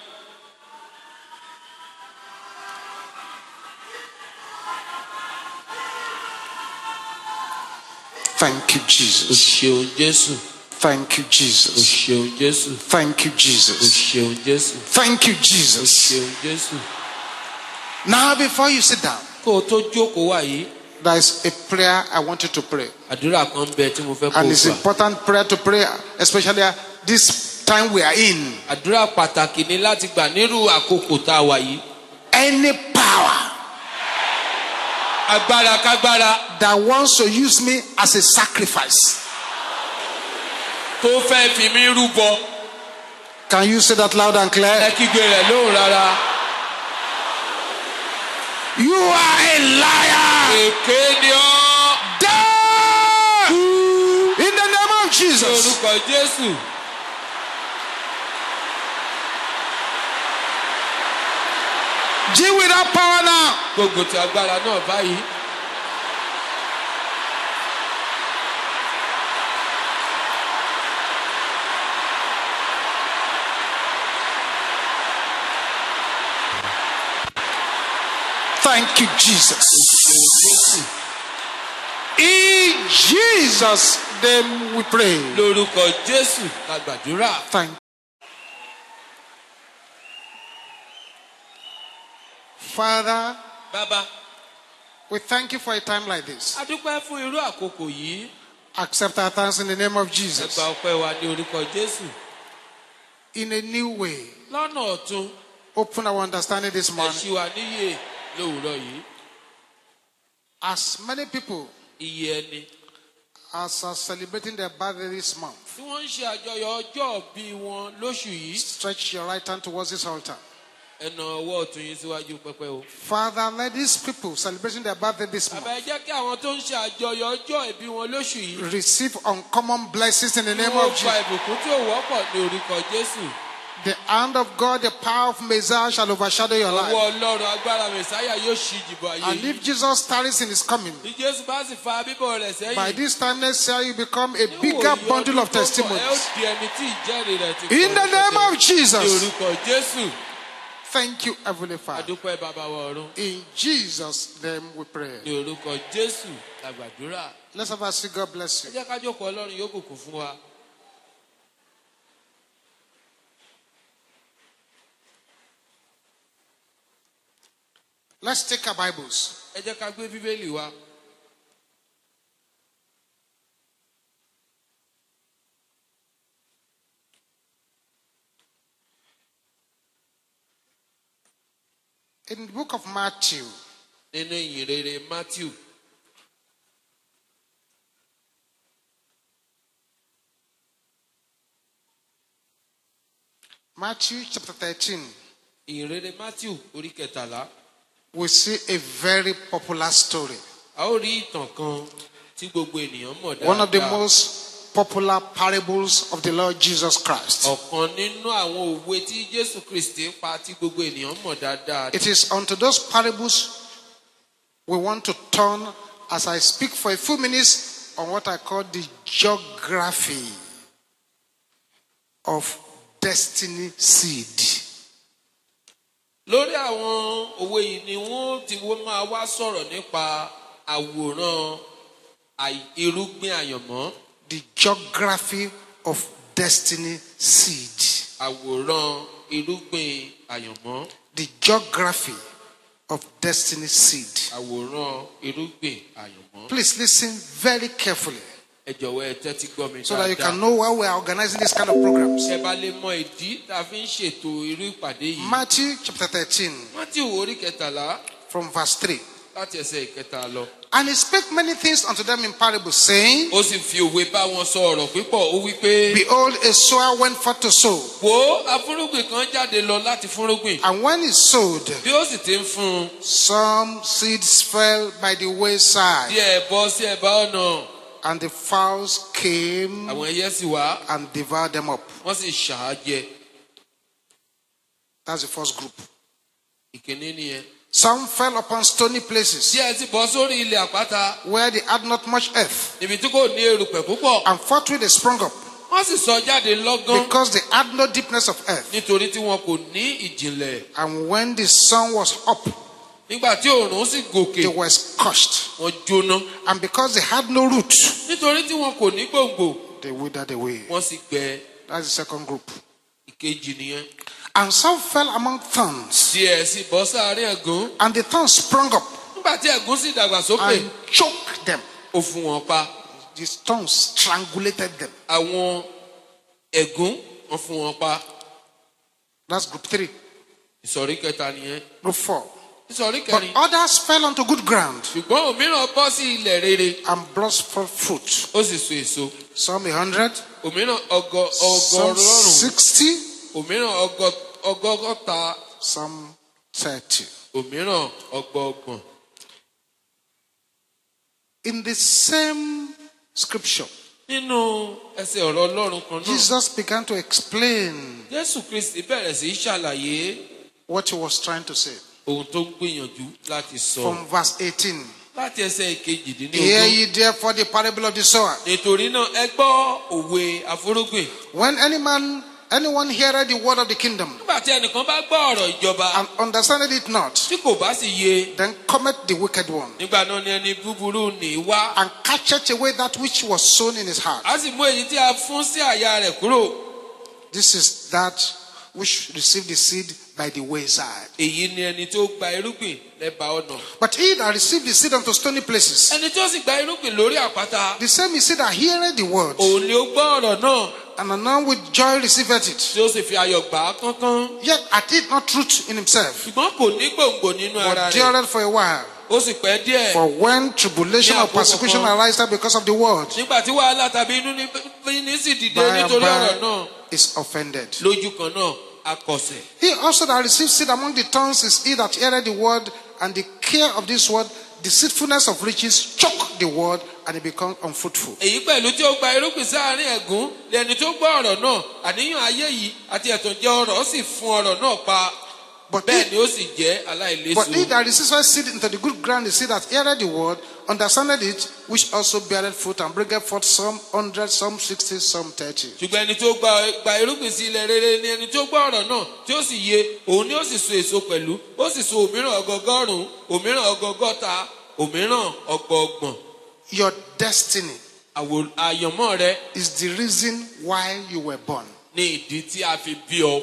Thank you, O Jesus. ṣeun Jésù. Thank you, O Jesus. ṣeun Jésù. Thank you, O Jesus. ṣeun Jésù. Thank you, O Jesus. ṣeun Jésù. Now, before you sit down, Kó o tó jókòó wá yìí, there is a prayer I want you to pray. àdúrà kan bẹ tí mo fẹ́ kó o And it's gbà. important prayer to pray, especially this time we are in. Àdúrà pàtàkì ni láti gbà nírú àkókò tá a wà yìí. Any power Agbára kágbára that wants to use me as a sacrifice, tó fẹ́ fi mí rúbọ. can you say that loud and Ẹ clear? kígbe rẹ̀ lóhùn rárá. You are a liar. Èké ni ọ́. Die in the name of Ní Jesus. orúkọ Jésù. Deal with that power now. Gbogbo ti agbára náà báyìí. Thank you, Jesus. In Jesus' name we pray. Lórúkọ Jésù la gbàdúrà. Thank Father, Bàbá, we thank you for a time like this. a dúpẹ́ fún irú àkókò yìí. Accept our thanks in the name of Ẹ Jesus. gba ọpẹ́ wa ní orúkọ Jésù. In a new way, Lọ́nà ọ̀tun, open our understanding this ẹ morning. ṣí wa níyè lówùúrọ̀ yìí. As many people Iye ẹni as are celebrating their birthday this month, tí wọ́n ń ṣe àjọyọ̀ ọjọ́ bí wọn lóṣù yìí. stretch your right hand towards this altar. Ẹ na ọwọ́ ọ̀tún yín síwájú pẹpẹ o. Father, let these people celebrating their birthday this Bàbá, month ẹ jẹ́ kí àwọn tó ń ṣe àjọyọ̀ ọjọ́ ìbí wọn lóṣù yìí. receive uncommon blessings in the name Wọ́n of gba Jesus. ìbùkún tí ò wọ́pọ̀ ní orúkọ Jésù. The hand of God, the power of Messiah shall overshadow your Ọwọ́ life. Ọlọ́run agbára Mèsáyà yóò ṣí ìjìbọn ayé And yìí. if Jesus tarries in his coming, Bí Jésù bá sì fa bíbọ̀ rẹ̀ sẹ́yìn. by this time next year you become a níwòyí bigger ọdún bundle of tó ń bọ̀, ẹ ó testimonies. di ẹni tí ìjẹ́rìí rẹ̀ ti In the pọ̀ name rẹpẹtẹ. of Jesus. Ní orúkọ Jésù. Thank you, Heavenly Father. Adúpẹ́ bàbá wa ọ̀run. In Jesus' name we pray. Ní orúkọ Jésù la gbàdúrà. Let's have a see. God bless Ẹ you. jẹ́ ká jókòó, Ọlọ́run yóò bùkún fún wa. Let's take our Bibles. Ẹ jẹ́ ká gbé Bíbélì wa. In the book of Matthew, Nínú ìyìn rere Matthew. Matthew chapter thirteen, Ìyìn rere Matthew orí kẹtàlá. we see a very popular story. A ó rí ìtàn kan tí gbogbo ènìyàn mọ̀ dáadáa. One of the most popular parables of the Lord Jesus Christ. Ọ̀kan nínú àwọn òwe tí Jésù Kristi pa tí gbogbo ènìyàn mọ̀ dáadáa. It is unto those parables we want to turn as I speak for a few minutes on what I call the geography of destiny seed. Lórí àwọn òwe yìí ni wọ́n ti wọ́n máa wá sọ̀rọ̀ nípa àwòrán àì- irúgbìn àyànmọ́. The geography of destiny seed. Àwòrán irúgbìn àyànmọ́. The geography of destiny seed. Àwòrán irúgbìn àyànmọ́. Please listen very carefully Ẹ jọ̀wọ́ ẹ tẹ́tí gbọ́ mi so that you can dáadáa. know why we are organizing this kind of programs. Ṣé bá lè mọ ìdí tá a fi ń ṣètò irú ìpàdé yìí. Matthew chapter thirteen Matthew orí kẹtàlá from verse three. láti ẹsẹ̀ ìkẹta lọ. And he spake many things unto them in parables, saying, Ó sì fi òwe bá wọn sọ ọ̀rọ̀ pípọ̀. Ó wí pé, Behold, a sower went forth to sow. wo afúrúgbìn kan jáde lọ láti fúnrúgbìn. And when he sowed, Bí ó sì ti ń fún un, some seeds fell by the wayside, díẹ̀ bọ́ sí ẹ̀bá ọ̀nà. and the fowls came Àwọn ẹyẹ sì wá, and devoured them up. wọ́n sì ṣà á jẹ. That's the first group. Ìkíní nìyẹn. Some fell upon stony places, Díẹ̀ sì bọ́ sórí ilẹ̀ àpáta, where they had not much earth, níbi tí kò ní erùpẹ̀ púpọ̀. and forthwith they sprung up, Wọ́n sì sọ jáde lọ́gán, because they had no deepness of earth. nítorí tí wọn kò ní ìjìnlẹ̀. And when the sun was up, Nígbà tí òòrùn sì gòkè, they were scorched. wọ́n jóná. And because they had no root, Nítorí tí wọn kò ní gbòǹgbò, they withered away. wọ́n sì gbẹ. That's the second group. Ìkejì nìyẹn. And some fell among thorns, Díẹ̀ sì bọ́ sáàárín ẹ̀gún. and the thorns sprung up Nígbà tí ẹ̀gún sì dàgbà sókè, and choked them. ó fún wọn pa. These thorns strangulated them. Àwọn ẹ̀gún wọ́n fún wọn pa. That's group three. Ìsọ̀rí kẹta nìyẹn. Group four. Ìsọ̀rí But kẹrin. others fell onto good ground Ṣùgbọ́n òmíràn bọ́ sí ilẹ̀ rere, and brought forth fruit. ó sì so èso. Some a hundred, Òmíràn ọgọ some ọgọ́rùn-ún, sixty, òmíràn ọgọ ọgọ́gọ́ta, some thirty. òmíràn ọgbọọgbọ̀n. In the same scripture, Nínú ẹsẹ̀ ọ̀rọ̀ Ọlọ́run kan náà, Jesus began to explain Jésù Kristi bẹ̀rẹ̀ sí í ṣàlàyé what he was trying to say. ohun tó ń gbìyànjú láti sọ. From verse eighteen. Láti ẹsẹ̀ Hear ìkejìdínlógún. ye therefore the parable of the sower. Nítorí náà ẹ gbọ́ òwe afúrúgbìn. When any man, anyone heareth the word of the kingdom Nígbà tí ẹnìkan bá gbọ́ ọ̀rọ̀ ìjọba and understandeth it not, tí kò bá sì yé, then cometh the wicked one nígbà náà ni ẹni búburú ní wá. and catcheth away that which was sown in his heart. A sì mú èyí tí a fún sí àyà rẹ̀ kúrò. This is that which received the seed by the wayside. Èyí ni ẹni tó gba irúgbìn lẹ́bàá ọ̀nà. But he that received the seed unto stony places, Ẹni tó sì gba irúgbìn lórí àpáta, the same is he that heareth the word, òun ni ó gbọ́ ọ̀rọ̀ náà and anon with joy receiveth it. tí ó sì fi ayọ̀ gbà á kánkán. Yet hath it not truth in himself, Ṣùgbọ́n kò ní gbòǹgbò nínú ara but rẹ̀. dureth for a while. Ó sì pẹ́ díẹ̀. For when tribulation or persecution ariseth because of the word, Nígbà tí wàhálà tàbí inú ní sì dìde by and nítorí ọ̀rọ̀ náà, by is offended. lójú kan náà a kọsẹ̀. He also that received seed among the thorns is he that heareth the word, and the care of this word, deceitfulness of riches, choke the word, and it becomes unfruitful. Èyí pẹ̀lú tí ó gba irúgbìn sáàárín ẹ̀gún lẹ́ni tó gbọ́ ọ̀rọ̀ náà, àníyàn ayé yìí àti ẹ̀tànjẹ ọ̀rọ̀ sì fún ọ̀rọ̀ náà pa. But Bẹ́ẹ̀ he, ni ó sì jẹ́ but he aláìléso. that receives seed into the good ground is he that heareth the word, understandeth it, which also beareth fruit, and bringeth forth some hundred, some sixty, some thirty. Ṣùgbọ́n ẹni tó gba gba irúgbìn sí ilẹ̀ rere ni ẹni tó gbọ́ ọ̀rọ̀ náà tí ó sì yé, òun ni ó sì so èso pẹ̀lú. Ó sì so òmíràn ọgọgọ́rùn-ún, òmíràn ọgọgọ́ta, òmíràn ọgbọọgbọ̀n. Your destiny Àwò- Àyànmọ́ rẹ is the reason why you were born. ní ìdí tí a fi bí ọ.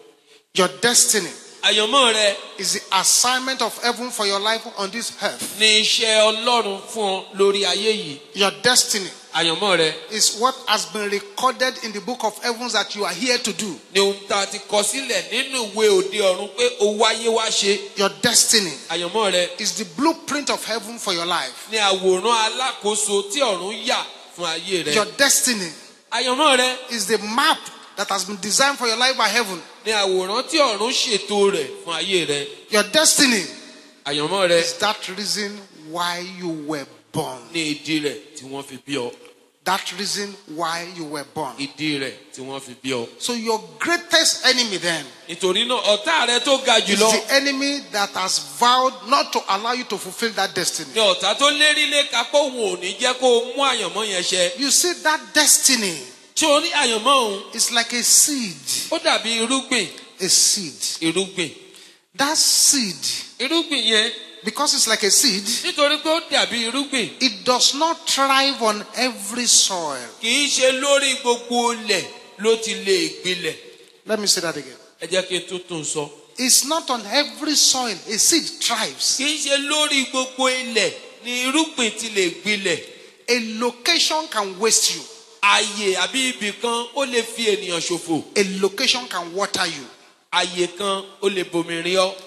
Your destiny Àyànmọ́ rẹ is the assignment of heaven for your life on this earth. ní iṣẹ́ Ọlọ́run fún ọ lórí ayé yìí. Your destiny Àyànmọ́ rẹ is what has been recorded in the book of heavens that you are here to do. ni ohun tá a ti kọ sílẹ̀ nínú ìwé òde ọ̀run pé o wáyé wá ṣe. Your destiny Àyànmọ́ rẹ is the blueprint of heaven for your life. ní àwòrán alákòóso tí ọ̀run yà fún ayé rẹ. Your destiny Àyànmọ́ rẹ is the map that has been designed for your life by heaven. ní àwòrán tí ọ̀run ṣètò rẹ̀ fún ayé rẹ. Your destiny Àyànmọ́ rẹ is that reason why you were born. ní ìdí rẹ̀ tí wọ́n fi bí ọ. That reason why you were born. Ìdí rẹ̀ tí wọ́n fi bí ọ. So your greatest enemy then Nítorí náà ọ̀tá rẹ tó ga is jùlọ the enemy that has vowed not to allow you to fulfill that destiny. ni ọ̀tá tó lérí léka pé òun ò ní jẹ́ kó o mú àyànmọ́ yẹn ṣẹ. You see, that destiny Tí o ní àyànmọ́ òun, is like a seed. ó dàbí irúgbìn. A seed. Irúgbìn. That seed, Irúgbìn yẹn because it's like a seed, nítorí pé ó dàbí irúgbìn. it does not thrive on every soil. Kì í ṣe lórí gbogbo ilẹ̀ ló ti lè gbilẹ̀. Let me say that again. Ẹ jẹ́ kí n tún tún sọ. It's not on every soil a seed thrives. Kì í ṣe lórí gbogbo ilẹ̀ ni irúgbìn ti lè gbilẹ̀. A location can waste you. Àyè àbí ibì kan ó lè fi ènìyàn ṣòfò. A location can water you. Àyè kan ó lè bomi rin ọ́.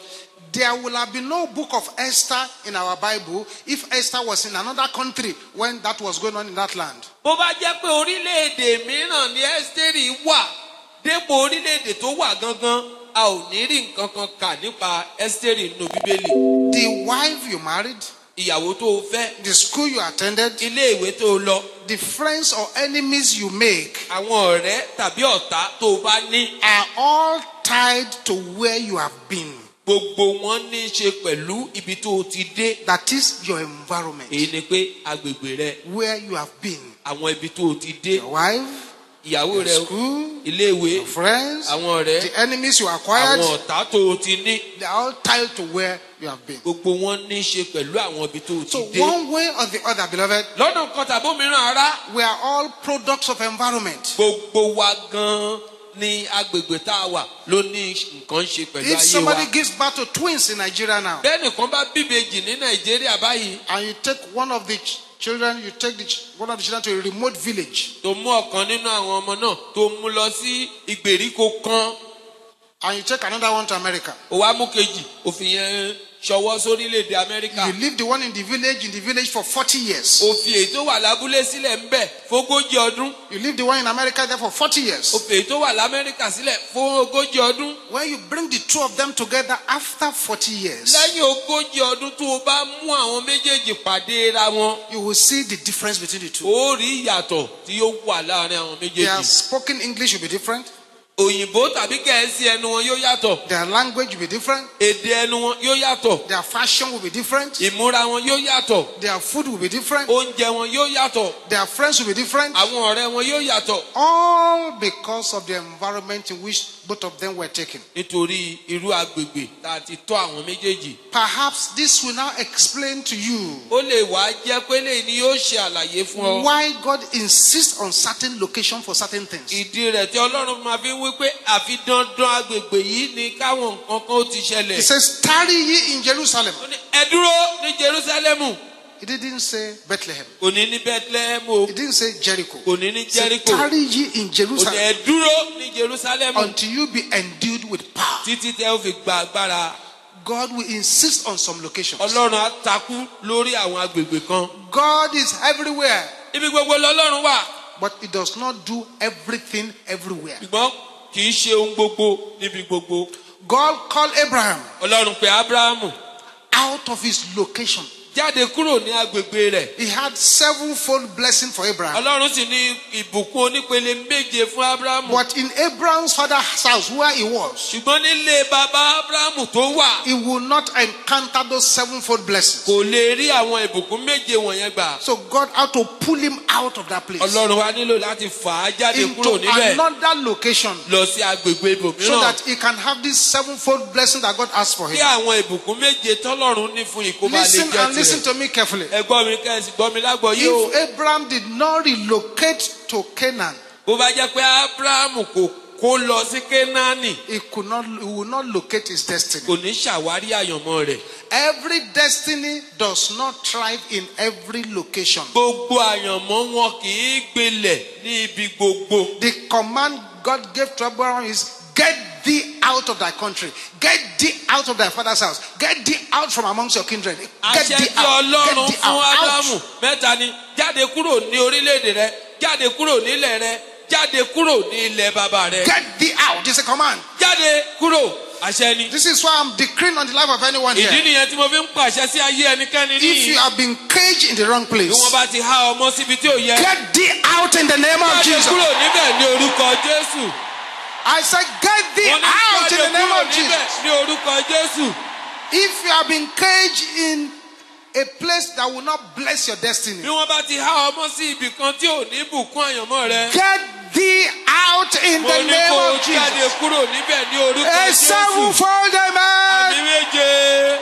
There will have been no book of Esther in our Bible if Esther was in another country when that was going on in that land. Bó bá jẹ́ pé orílẹ̀-èdè mìíràn ní Ẹ́sítérì wà, dépò orílẹ̀-èdè tó wà gangan, a ò ní rí nǹkan kan kà nípa Ẹ́sítérì nínú Bíbélì. The wife you married, Ìyàwó tó o fẹ́, the school you attended, ilé ìwé tó o lọ, the friends or enemies you make àwọn ọ̀rẹ́ tàbí ọ̀tá tó o bá ní, are all tied to where you have been. gbogbo wọn ní í ṣe pẹ̀lú ibi tó o ti dé. That is your environment, Èyí ni pé agbègbè rẹ, where you have been. àwọn ibi tó o ti dé, Your wife, ìyàwó your rẹ, school, ilé ìwé, your friends, àwọn ọ̀rẹ́, the enemies you acquired, àwọn ọ̀tá tó o ti ní. they are all tied to where you have been. Gbogbo wọn ní í ṣe pẹ̀lú àwọn ibi tó o So ti dé. one way or the other, beloved, Lọ́nà kan tàbí òmíràn ará, we are all products of environment. gbogbo wa gan-an ní agbègbè tá a wà ló ní nǹkan ṣe pẹ̀lú If ayé somebody wa. gives birth to twins in Nigeria now, Bẹ́ẹ̀ nìkan bá bíbejì ní Nàìjíríà báyìí, and you take one of the ch- children, you take the ch- one of the children to a remote village, tó mú ọ̀kan nínú àwọn ọmọ náà tó mú lọ sí ìgbèríko kan, and you take another one to America. ó wá mú kejì, ó fi yẹn ṣọwọ́ sórílẹ̀-èdè Amẹ́ríkà. You leave the one in the village in the village for forty years. Ó fi èyí tó wà lábúlé sílẹ̀ ń bẹ̀ fógójì ọdún. You leave the one in America there for forty Ó years. fi èyí tó wà l'Amẹ́ríkà sílẹ̀ fún ogójì ọdún. When you bring the two of them together after forty years, Lẹ́yìn ogójì ọdún tó o bá mú àwọn méjèèjì pàdé ra wọn, you will see the difference between the two. ó rí ìyàtọ̀ tí yóò wà láàrin àwọn Their méjèèjì. spoken English will be different. Òyìnbó tàbí Gẹ̀ẹ́sì ẹnu wọn yóò yàtọ̀. Their language will be different. Èdè ẹnu wọn yóò yàtọ̀. Their fashion will be different. Ìmúra wọn yóò yàtọ̀. Their food will be different. Oúnjẹ wọn yóò yàtọ̀. Their friends will be different. Àwọn ọ̀rẹ́ wọn yóò yàtọ̀. All because of the environment in which both of them were taken. Nítorí irú agbègbè tá a ti tọ́ àwọn méjèèjì. Perhaps this will now explain to you Ó lè wá jẹ́ pé lèyí ni yóò ṣe àlàyé fún ọ. why God insists on certain location for certain things. Ìdí rẹ̀ tí Ọlọ́run máa fi ń wí pé àfi dandan agbègbè yìí ni káwọn nǹkan kan ó ti He ṣẹlẹ̀. says, tarry ye in Jerusalem. Ó ní, ẹ dúró ní Jerúsálẹ́mù. He didn't say Bethlehem. Kò ní ní Bethlehem o. He didn't say Jericho. Kò ní ní He said, Jericho. tarry ye in Ó ní, Jerusalem ẹ dúró ní Jerúsálẹ́mù. until you be endued with power. Títí tẹ́ ó fi gba agbára. God will insist on some locations. Ọlọ́run á takú lórí àwọn agbègbè kan. God is everywhere, Ibi gbogbo lọ́lọ́run wà. but He does not do everything everywhere. Ṣùgbọ́n kì í ṣe ohun gbogbo níbi gbogbo. God called Abraham Ọlọ́run pe Ábúráhámù out of his location. jáde kúrò ní agbègbè rẹ̀. He had sevenfold blessing for Abraham. Ọlọ́run sì ní ìbùkún onípele méje fún Ábúráhámù. But in Abraham's father's house, where he was, Ṣùgbọ́n nílé bàbá Ábúráhámù tó wà, he will not encounter those sevenfold blessings. kò lè rí àwọn ìbùkún méje wọ̀nyẹn gbà. So God had to pull him out of that place Ọlọ́run wa nílò láti fà á jáde into kúrò níbẹ̀ another location lọ sí agbègbè so ibòmíràn. that he can have this sevenfold blessing that God asked for Kí him. àwọn ìbùkún méje tọ́lọ́run ní fún ìkóbá lè Listen jẹ́ and listen tirẹ̀. to me carefully. Ẹ gbọ́ mi kẹ́sì gbọ́ mi lágbọ́ yìí o. If Abraham did not relocate to Canaan, Bó bá jẹ́ pé Ábúráhámù kò kó lọ sí Kénáánì, he could not, he would not locate his destiny. kò ní ṣàwárí àyànmọ́ rẹ̀. Every destiny does not thrive in every location. Gbogbo àyànmọ́ wọn kì í gbilẹ̀ ní ibi gbogbo. The command God gave to Abraham is, get thee out of thy country. Get thee out of thy father's house. Get thee out from amongst your kindred. Get Àṣẹ thee tí out. Get Ọlọ́run thee fún out. Ábúráhámù out. mẹ́ta ni jáde kúrò ní orílẹ̀-èdè rẹ, jáde kúrò nílẹ̀ rẹ, jáde kúrò ní ilẹ̀ bàbá rẹ. Get thee out. This is a command. Jáde kúrò, àṣẹ ni. This is why I'm decreeing on the life of anyone Ìdí here. nìyẹn tí mo fi ń pàṣẹ sí ayé ẹnikẹ́ni If you níyì. have been caged in the wrong Bí place, wọ́n bá ti há ọmọ síbi tí ò yẹ. get thee out in the name of Jáde Jesus. kúrò níbẹ̀ ní orúkọ Jésù. I said, get thee Wọ́n ní out in jáde the name kúrò of níbẹ̀ Jesus. ní orúkọ Jésù. If you have been caged in a place that will not bless your destiny, Bí wọ́n bá ti há ọmọ sí ibì kan tí ò ní bùkún àyànmọ́ rẹ. get thee out in Mo the ní name kó o of jáde Jesus. kúrò níbẹ̀ ní orúkọ A Jésù. sevenfold Àmì amen. méje.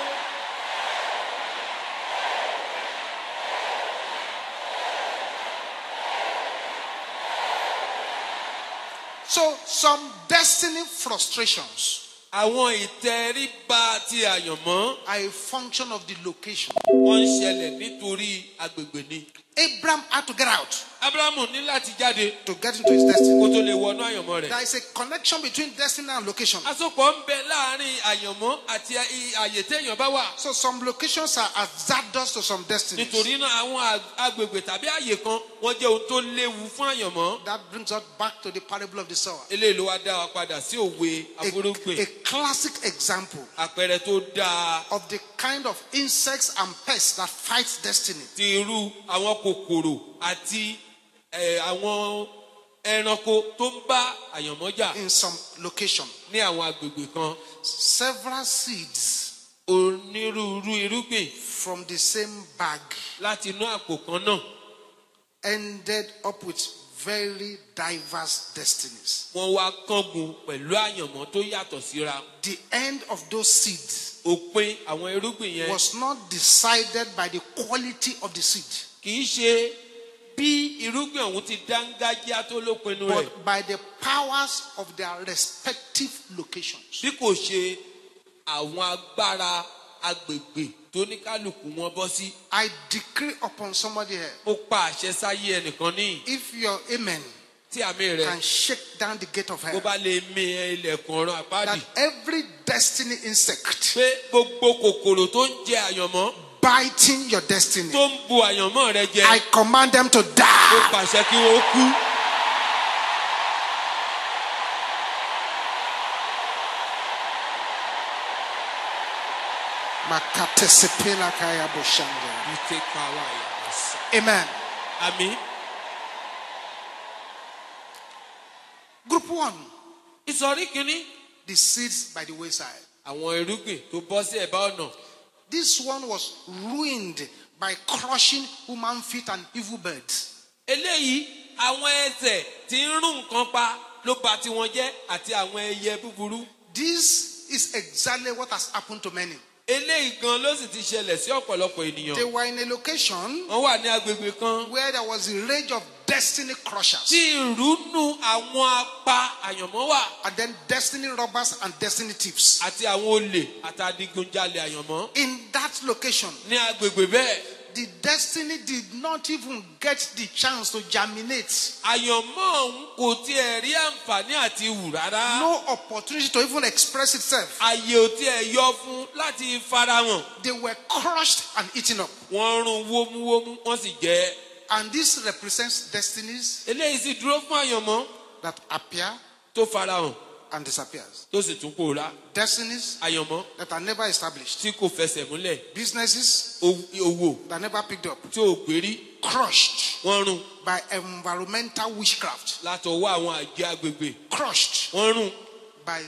So some destiny frustrations Àwọn ìtẹríba ti àyànmọ́ are a function of the location. wọ́n ń ṣẹlẹ̀ nítorí agbègbè ni. Abraham had to get out Abrahamu ní láti jáde to get into his destiny. kó tó lè wọnú àyànmọ́ rẹ̀. There is a connection between destiny and location. Àsopọ̀ ń bẹ láàrin àyànmọ́ àti i- àyè téèyàn bá wà. So some locations are hazardous to some destinies. Nítorí náà àwọn ag- agbègbè tàbí àyè kan wọ́n jẹ́ ohun tó léwu fún àyànmọ́. That brings us back to the parable of the sower. Eléyìí ló wá dá wa padà sí òwe A, afúrúgbìn. a classic example Àpẹẹrẹ tó dáa of the kind of insects and pests that fight destiny. ti irú àwọn kòkòrò àti eh, àwọn ẹranko tó ń bá àyànmọ́ jà In some location, ní àwọn agbègbè kan. several seeds Onírúurú irúgbìn from the same bag láti inú àpò kan náà ended up with very diverse destinies. wọ́n wá kángun pẹ̀lú àyànmọ́ tó yàtọ̀ síra. The end of those seeds Òpin àwọn irúgbìn yẹn was not decided by the quality of the seed, kì í ṣe bí irúgbìn ọ̀hún ti dángájíá tó lópinnu rẹ̀ but by the powers of their respective locations. bí kò ṣe àwọn agbára agbègbè tó ní kálukú wọn bọ́ sí. I decree upon somebody here, Mo pa àṣẹ sáyé ẹnìkan níyì if your amen tí àmì rẹ̀ can shake down the gate of bó hell, bá lè mì ilẹ̀kùn ọ̀run àpáàdì that every destiny insect pé gbogbo kòkòrò tó ń jẹ àyànmọ́ biting your destiny, tó ń bu àyànmọ́ rẹ jẹ I command them to mo die. pàṣẹ kí wọ́n kú. Makatesepela kaya boshanda. Ike kawa àyànmọ́. Amen. Àmín. Group one, Ìsọ̀rí kìíní the seeds by the wayside. àwọn irúgbìn tó bọ́ sí ẹ̀bá ọ̀nà. This one was ruined by crushing human feet and evil birds. Eléyìí àwọn ẹsẹ̀ tí ń rún nǹkan pa ló bà tiwọn jẹ́ àti àwọn ẹyẹ búburú. This is exactly what has happened to many. Eléyìí gan ló sì ti ṣẹlẹ̀ sí ọ̀pọ̀lọpọ̀ They ènìyàn. were in a location Wọ́n wà ní agbègbè kan where there was a rage of destiny crushers, tí ìrúnú àwọn apá àyànmọ́ wà and then destiny robbers and destiny thieves. àti àwọn olè àti adigunjalè àyànmọ́. In that location, Ní agbègbè bẹ́ẹ̀, the destiny did not even get the chance to germinate. àyànmọ́ ọ̀hún kò tiẹ̀ rí àǹfààní àti wù rárá. No opportunity to even express itself. Àyè ò tiẹ̀ yọ fún láti farahàn. They were crushed and eaten up. Wọ́n rún wómúwómú, wọ́n sì jẹ. And this represents destinies Eléyìí sì dúró fún àyànmọ́ that appear tó farahàn and disappears. tó sì tún pòórá. Destinies Àyànmọ́ that are never established. tí kò fẹsẹ̀ múlẹ̀. Businesses Owó- Owó that never picked up. tí ò gbérí. Crushed Wọ́n rún by environmental witchcraft. látọwọ́ àwọn àjẹ́ agbègbè. Crushed Wọ́n rún by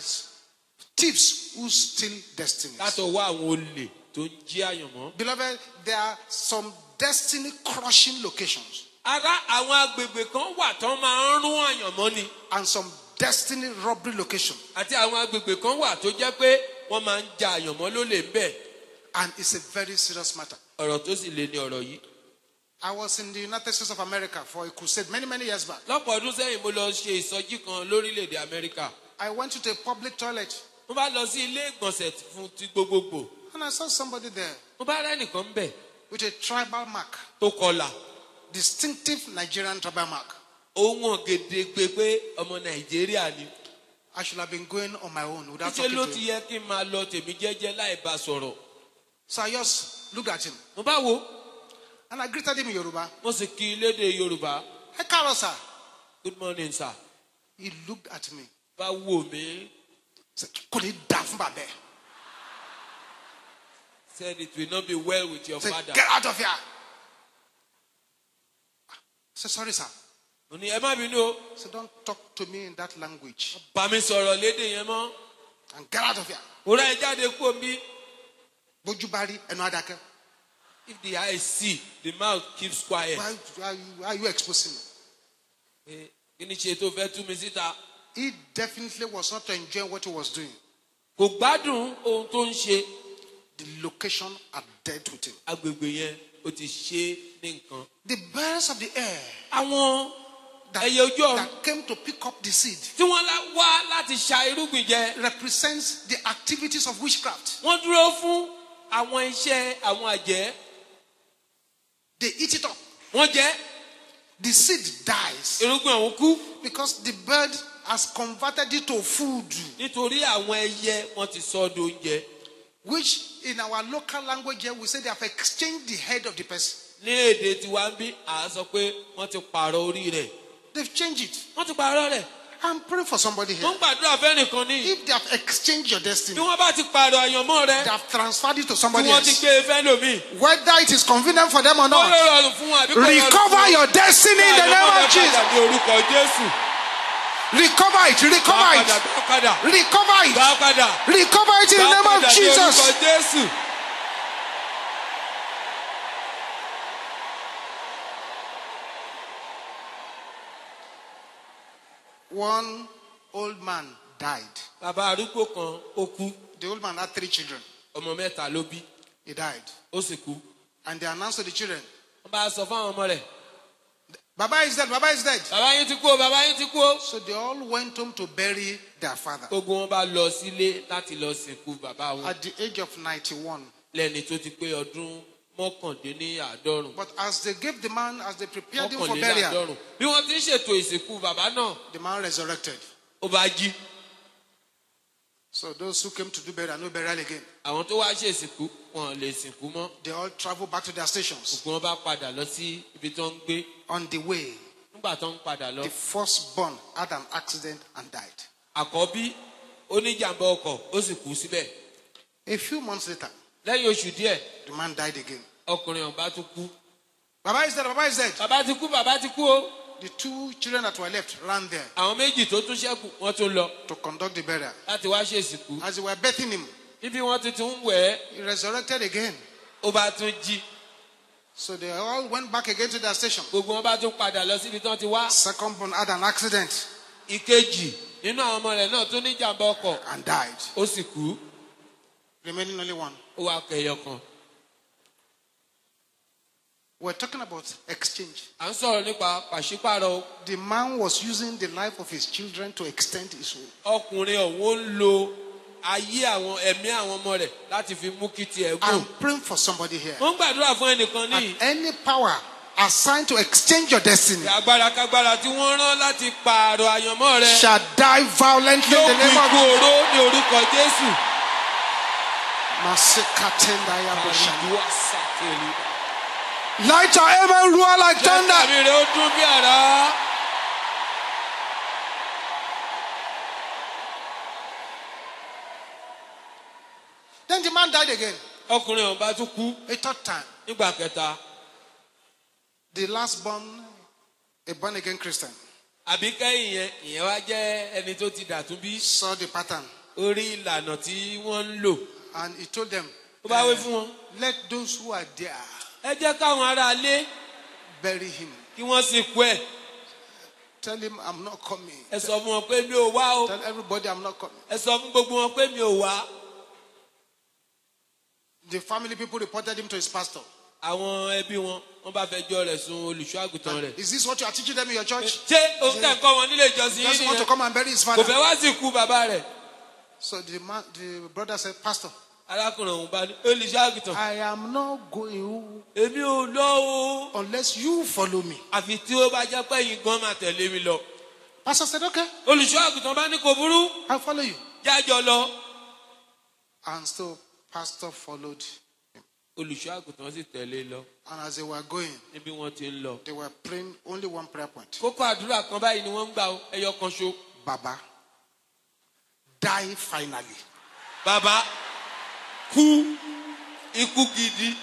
thieves who steal destinies. látọwọ́ àwọn olè tó ń jí àyànmọ́. Beloved, there are some destiny crushing locations Ará àwọn agbègbè kan wà tán máa ń rún àyànmọ́ ni. and some destiny robbery locations. Àti àwọn agbègbè kan wà tó jẹ́ pé wọ́n máa ń ja àyànmọ́ lólè ń bẹ̀. And it's a very serious matter. Ọ̀rọ̀ tó sì le ní ọ̀rọ̀ yìí. I was in the United States of America for a crusade many, many years back. Lọ́pọ̀ ọdún sẹ́yìn mo lọ ṣe ìsọjí kan lórílẹ̀‐èdè Amẹ́ríkà. I went to a public toilet Mo bá lọ sí ilé ìgbọ̀nsẹ̀ fún ti gbogbogbò. and I saw somebody there Mo bá rẹ́ nìkan ń bẹ̀ with a tribal mark, tó kọlà. distinctive Nigerian tribal mark. Òun hàn gedegbe pé ọmọ Nàìjíríà ni. I should have been going on my own without Ṣé talking ló to ti him. yẹ kí n máa lọ tèmi jẹ́jẹ́ láì bá sọ̀rọ̀? So I just looked at him Mo bá wo, and I greeted him in Yoruba. mo sì kí i lédè Yorùbá. Hey, Carol, sir. Good morning, sir. He looked at me. Bá wò mí, Said, "Could he die from Babe?" said it will not be well with your Said, father. "Get out of here." I said, "Sorry, sir." Mo ní ẹ má bínú o, I said, "Don't talk to me in that language. bá mi sọ̀rọ̀ lédè yẹn mọ́. And get out of here." Òrà ẹ jáde kú omi. Bójú bá rí, ẹnu á dákẹ́. If the eyes see, the mouth keeps quiet. Why, why, why are you exposing me? Eh, Kí ni ṣe tó fẹ́ tú mi síta? He definitely was not enjoying what he was doing. Kò gbádùn ohun tó ń ṣe. The location had dealt with him. Agbègbè yẹn ó ti ṣe é ní nǹkan. The birds of the air Àwọn that, ẹyẹ ojú ọ̀run that came to pick up the seed tí wọ́n lá- wá láti ṣa irúgbìn jẹ. represents the activities of witchcraft. Wọ́n dúró fún àwọn iṣẹ́ àwọn àjẹ́. They eat it up. wọ́n jẹ́ The seed dies irúgbìn ọ̀hún kú because the bird has converted it to food, nítorí àwọn ẹyẹ wọ́n ti sọ ọ́ di oúnjẹ. which in our local language here we say they have exchanged the head of the person. ní èdè tiwa ń bí à á sọ pé wọ́n ti pààrọ̀ orí rẹ̀. They've changed it. wọ́n ti pààrọ̀ rẹ̀. I'm praying for somebody here. wọ́n ń gbàdúrà fẹ́nìkan ní. If they have exchanged your destiny, bí wọ́n bá ti pààrọ̀ àyànmọ́ rẹ̀. they have transferred it to tí somebody wọ́n ti else. gbé e fẹ́ lómi. Whether it is convenient for them or ó lè not, rọrùn fún wọn àbí kò rọrùn fún recover wọn. your destiny in the name of Jesus. ní orúkọ Jésù. Recover it, recover Gbà padà, it, gbà padà. recover it, Gbà padà. recover it in the Gbà name padà of ní Jesus. orúkọ Jésù. One old man died. Bàbá arúgbó kan ó kú. The old man had three children. Ọmọ mẹ́ta ló bí. He died. Ó sì kú. And they announced to the children, wọ́n bá sọ fún àwọn ọmọ rẹ̀. Baba is dead, Baba is dead. Bàbá yín ti kú o, bàbá yín ti kú o. So they all went home to bury their father. Gbogbo wọn bá lọ sílé láti lọ sìnkú bàbá wọn. At the age of ninety-one. Lẹ́ni tó ti pé ọdún mọ́kàndínláàádọ́rùn. But as they gave the man, as they prepared him for burial, mọ́kànléláàádọ́rùn. Bí wọ́n ti ń ṣètò ìsìnkú bàbá náà, the man resurrected. ó bá jí. So those who came to do burial, no burial again. Àwọn tó wá ṣe ìsìnkú wọn lè sìnkú mọ́. They all traveled back to their stations. Gbogbo wọn bá padà lọ sí ibi tó ń gbé. On the way, Nígbà tó ń padà lọ. the firstborn had an accident and died. Àkọ́bí oníjàmbá ọkọ̀ ó sì kú síbẹ̀. A few months later, Lẹ́yìn oṣù díẹ̀, the man died again. ọkùnrin ọ̀hún bá tún kú. Baba is dead, Baba is dead. Bàbá ti kú, bàbá ti kú o. The two children that were left ran there Àwọn méjì tó tún ṣẹ́kù wọ́n tún lọ to conduct the burial. láti wá ṣe ìsìnkú. As they were bathing him, Níbi wọ́n ti tún ń wẹ̀ ẹ́, he resurrected again. ó bá tún jí. So they all went back again to their station. Gbogbo wọn bá tún padà lọ síbi tí wọ́n ti wá. Second born had an accident Ìkejì nínú àwọn ọmọ rẹ̀ náà tún ní jàmbá ọkọ̀, and died, ó sì kú. remaining only one. Ó wá kẹyọ kan. We're talking about exchange. À ń sọ̀rọ̀ nípa pàṣípàrọ̀ o. The man was using the life of his children to extend his own. Ọkùnrin ọ̀hún ń lo ayé àwọn ẹ̀mí àwọn ọmọ rẹ̀ láti fi mú kí tiẹ̀ gùn. I'm praying for somebody here. Wọ́n ń gbàdúrà fún ẹnìkan And níyì. any power assigned to exchange your destiny Agbára kágbára tí wọ́n rán láti pààrọ̀ àyànmọ́ rẹ̀ shall die violently in yóò the kú name ikú of oró ní orúkọ Jésù. Masekatenda Yabushana. Àdúrà sàtẹ̀lé. Light your amen roar like thunder. Jẹ́kàmí rẹ̀ ó dún bí àrá. Then the man died again. Ọkùnrin ọ̀hún bá tún kú A third time. nígbà kẹta. The last born, a born again Christian, Àbí kẹ́yìn yẹn, ìyẹn wá jẹ́ ẹni tó ti dàtún bí. saw the pattern Ó rí ìlànà tí wọ́n ń lò. and he told them, Ó bá wí fún wọn. let those who are there Ẹ jẹ́ káwọn ará ilé bury him. kí wọ́n sìnkú ẹ̀. Tell him I'm not coming. Ẹ sọ fún wọn pé mi ò wá o. Tell everybody I'm not coming. Ẹ sọ fún gbogbo wọn pé mi ò wá. The family people reported him to his pastor. Àwọn ẹbí wọn wọ́n bá fẹjọ́ rẹ̀ sùn olùṣọ́ àgùntàn rẹ̀. Is this what you are teaching them in your church? Ṣé o tẹ̀ kọ́ wọn nílé ìjọsìn He yìí doesn't want to nìyẹn? come and bury his Kò father. fẹ́ wá sìnkú bàbá rẹ̀. So the man, the brother said, Pastor, Arákùnrin òun bá ní olùṣọ́ àgùntàn. I am not going Èmi ò lọ o. unless you follow me. Àfi tí ó bá jẹ́ pé ẹ̀yin gan máa tẹ̀lé mi lọ. Pastor said, okay, Olùṣọ́ àgùntàn bá ní kò burú. I'll follow you. Jájọ lọ. And so pastor followed. Olùṣọ́ àgùntàn sì tẹ̀lé lọ. And as they were going, Níbi wọ́n ti ń lọ. they were praying only one prayer point. Kókó àdúrà kan báyìí ni wọ́n ń gbà ó, ẹyọ kan ṣo. Baba, die finally. Bàbá kú ikú gidi.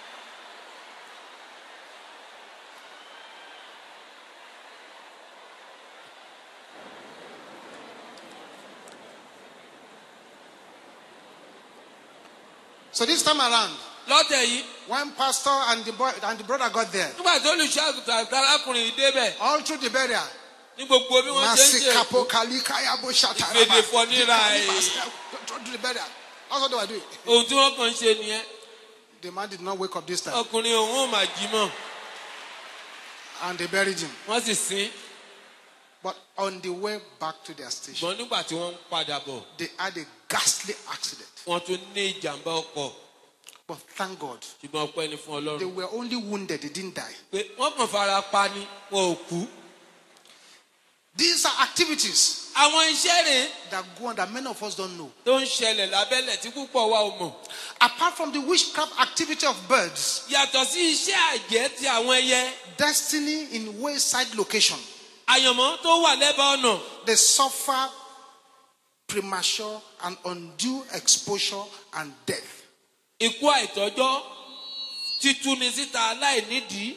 So this time around, Lọ́tẹ̀ yìí, when pastor and the boy and the brother got there, nígbà tó olùṣọ́ àgùntàn àti arákùnrin yìí débẹ̀, all through the burial, ní gbogbo bí wọ́n ṣe ń ṣe Masikapo Kalikayabo Shataraba. Ìfèdè fọ́nira ẹ̀. Don't do the burial. That's what they were doing. ohun tí wọ́n kàn ń ṣe nìyẹn. The man did not wake up this time. Ọkùnrin òun ò mà jí mọ́. And they buried him. Wọ́n sì sin. But on the way back to their station, Ṣùgbọ́n nígbà tí wọ́n ń padà bọ̀, they had a ghastly accident. wọ́n tún ní ìjàmbá ọkọ̀. But thank God, ṣùgbọ́n ọpẹ́ ni fún they Ọlọ́run were only wounded, they didn't die. pé wọ́n kàn fara pa ni wọn ò kú. These are activities àwọn iṣẹ́ rèé that go on that many of us don't know. tó ń ṣẹlẹ̀ lábẹ́lẹ̀ tí púpọ̀ wa ò mọ̀. Apart from the witchcraft activity of birds, yàtọ̀ sí iṣẹ́ àjẹ́ ti àwọn ẹyẹ destiny in wayside location, àyànmọ́ tó wà lẹ́bàá ọ̀nà they suffer premature and undue exposure and death. ikú àìtọ́jọ́ títúni síta aláìnídìí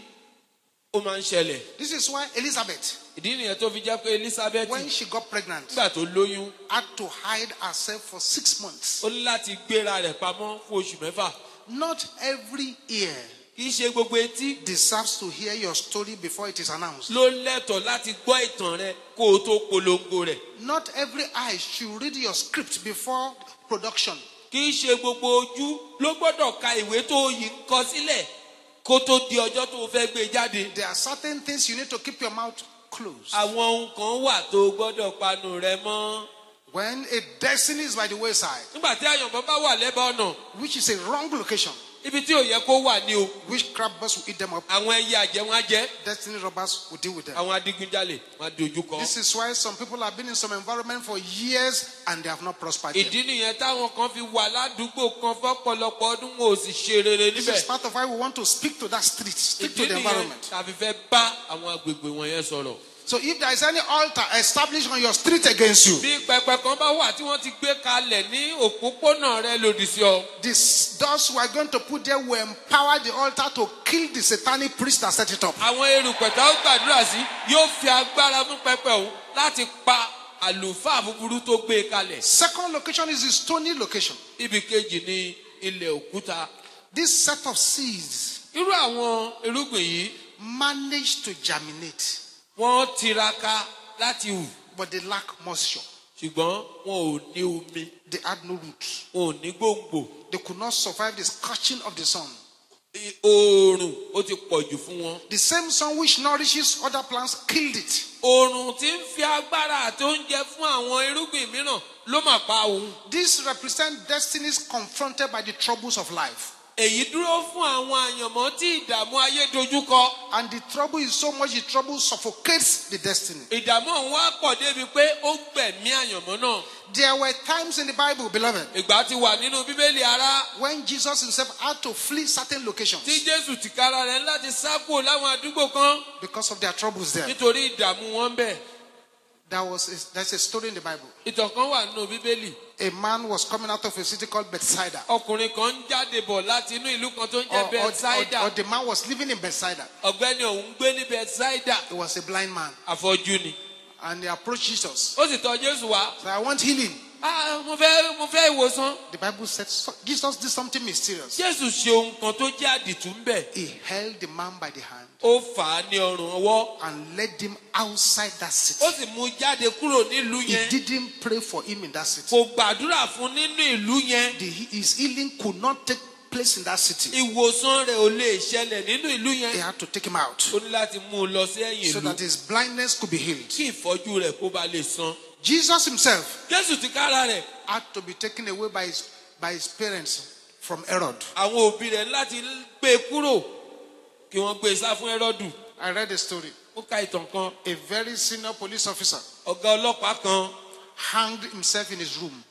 ó máa ń ṣẹlẹ̀. This is why Elizabeth, ìdí nìyẹn tó fi jẹ́ pé Elizabeth when she got pregnant, nígbà tó lóyún had to hide herself for six months. ó ní láti gbéra rẹ̀ pamọ́ fún oṣù mẹ́fà. Not every ear kì í ṣe gbogbo etí deserves to hear your story before it is announced. ló lẹ́tọ̀ọ́ láti gbọ́ ìtàn rẹ kó o tó polongo rẹ̀. Not every eye should read your script before production. kì í ṣe gbogbo ojú ló gbọ́dọ̀ ka ìwé tó yìí ń kọ sílẹ̀ kó tó di ọjọ́ tó fẹ́ gbé jáde. There are certain things you need to keep your mouth closed. àwọn ohun kan wà tó gbọ́dọ̀ panu rẹ mọ́. When a destiny is by the wayside, nígbà tí àyànmọ́ bá wà lẹ́bàá ọ̀nà which is a wrong location, ibi tí ò yẹ kó wà ní o witchcraft birds will eat them up. àwọn ẹyẹ àjẹ́ wọn á jẹ Destiny robbers will deal with them. àwọn adigunjalè wọn á dojú kọ. This is why some people have been in some environment for years and they have not prospered. yet. ìdí nìyẹn táwọn kan fi wà ládùúgbò kan fọ́pọ̀lọpọ̀ ọdún wọn ò sì ṣe rere This níbẹ̀. is part of why we want to speak to that street, speak to ìdí the nìyẹn environment. tàbí fẹ́ bá àwọn agbègbè wọ̀nyẹn sọ̀rọ̀. So if there is any altar established on your street against you, bí pẹpẹ kan bá wà tí wọ́n ti gbé kalẹ̀ ní òpópónà rẹ lòdì sí ọ. this, those who are going to put there will empower the altar to kill the satanic priest that set it up. àwọn erùpẹ̀tà ó gbàdúrà sí yóò fi agbára fún pẹpẹ òun láti pa àlùfáà búburú tó gbé e kalẹ̀. Second location is the stony location. ibi kejì ní ilẹ̀ òkúta. This set of seeds irú àwọn irúgbìn yìí manage to germinate, wọ́n tiraka láti hù but they lack moisture. ṣùgbọ́n wọn ò ní omi They had no roots. wọn ò ní gbòǹgbò. They could not survive the scorching of the sun. I- oòrùn ó ti pọ̀jù fún wọn. The same sun which nourishes other plants killed it. oòrùn tí ń fi agbára àti oúnjẹ fún àwọn irúgbìn mìíràn ló mà pa òun. This represents destinies confronted by the troubles of life. èyí dúró fún àwọn àyànmọ́ tí ìdààmú ayé dojúkọ. And the trouble is so much, the trouble suffocates the destiny. ìdààmú ọ̀hún wá pọ̀ débi pé ó gbẹ̀mí àyànmọ́ náà. There were times in the Bible, beloved, ìgbà ti wà nínú bíbélì ará when Jesus himself had to flee certain locations tí jésù tìkára rẹ̀ láti sá kúrò láwọn àdúgbò kan because of their troubles there. nítorí ìdààmú wọn bẹ̀. There was a, there's a story in the Bible. ìtàn kan wà nínú bíbélì. A man was coming out of a city called Bethsaida. ọkùnrin kan ń jáde bọ̀ láti inú ìlú kan tó ń Or, jẹ́ or, bethsaida. or, or the man was living in Bethsaida. ọ̀gbẹ́ni ọ̀hún ń gbé ní bethsaida. He was a blind man. afọ́jú ni. And he approached Jesus. ó sì tọ̀ jésù wá. So I want healing. ah mo fẹ́ mo fẹ́ ìwòsàn. The Bible said so, Jesus did something mysterious. jésù ṣe ohun kan tó jẹ́ àdìtú ń bẹ̀. He held the man by the hand ó fà á ní ọrùn ọwọ́. and led him outside that city. ó sì mú un jáde kúrò nílùú He yẹn. didn't pray for him in that city. kò gbàdúrà fún nínú ìlú yẹn. The, his healing could not take place in that city. ìwòsàn rẹ̀ ò lè ṣẹlẹ̀ nínú ìlú They yẹn. had to take him out ó ní láti mú un lọ sí ẹ̀yìn so ìlú that his blindness could be healed. kí ìfọ́jú rẹ̀ kó ba lè san. Jesus himself jésù ti kára rẹ̀. had to be taken away by his, by his parents from Herod. àwọn òbí rẹ̀ láti gbé e kúrò kí wọ́n gbé e sá fún Hẹ́rọ́dù. I read a story. ó ka ìtàn kan. A very senior police officer ọ̀gá ọlọ́pàá kan hanged himself in his room.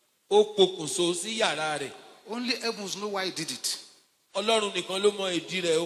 ó pokùnso sí yàrá rẹ̀. Only heavens know why he did it. ọlọ́run nìkan ló mọ ìdí rẹ̀ o.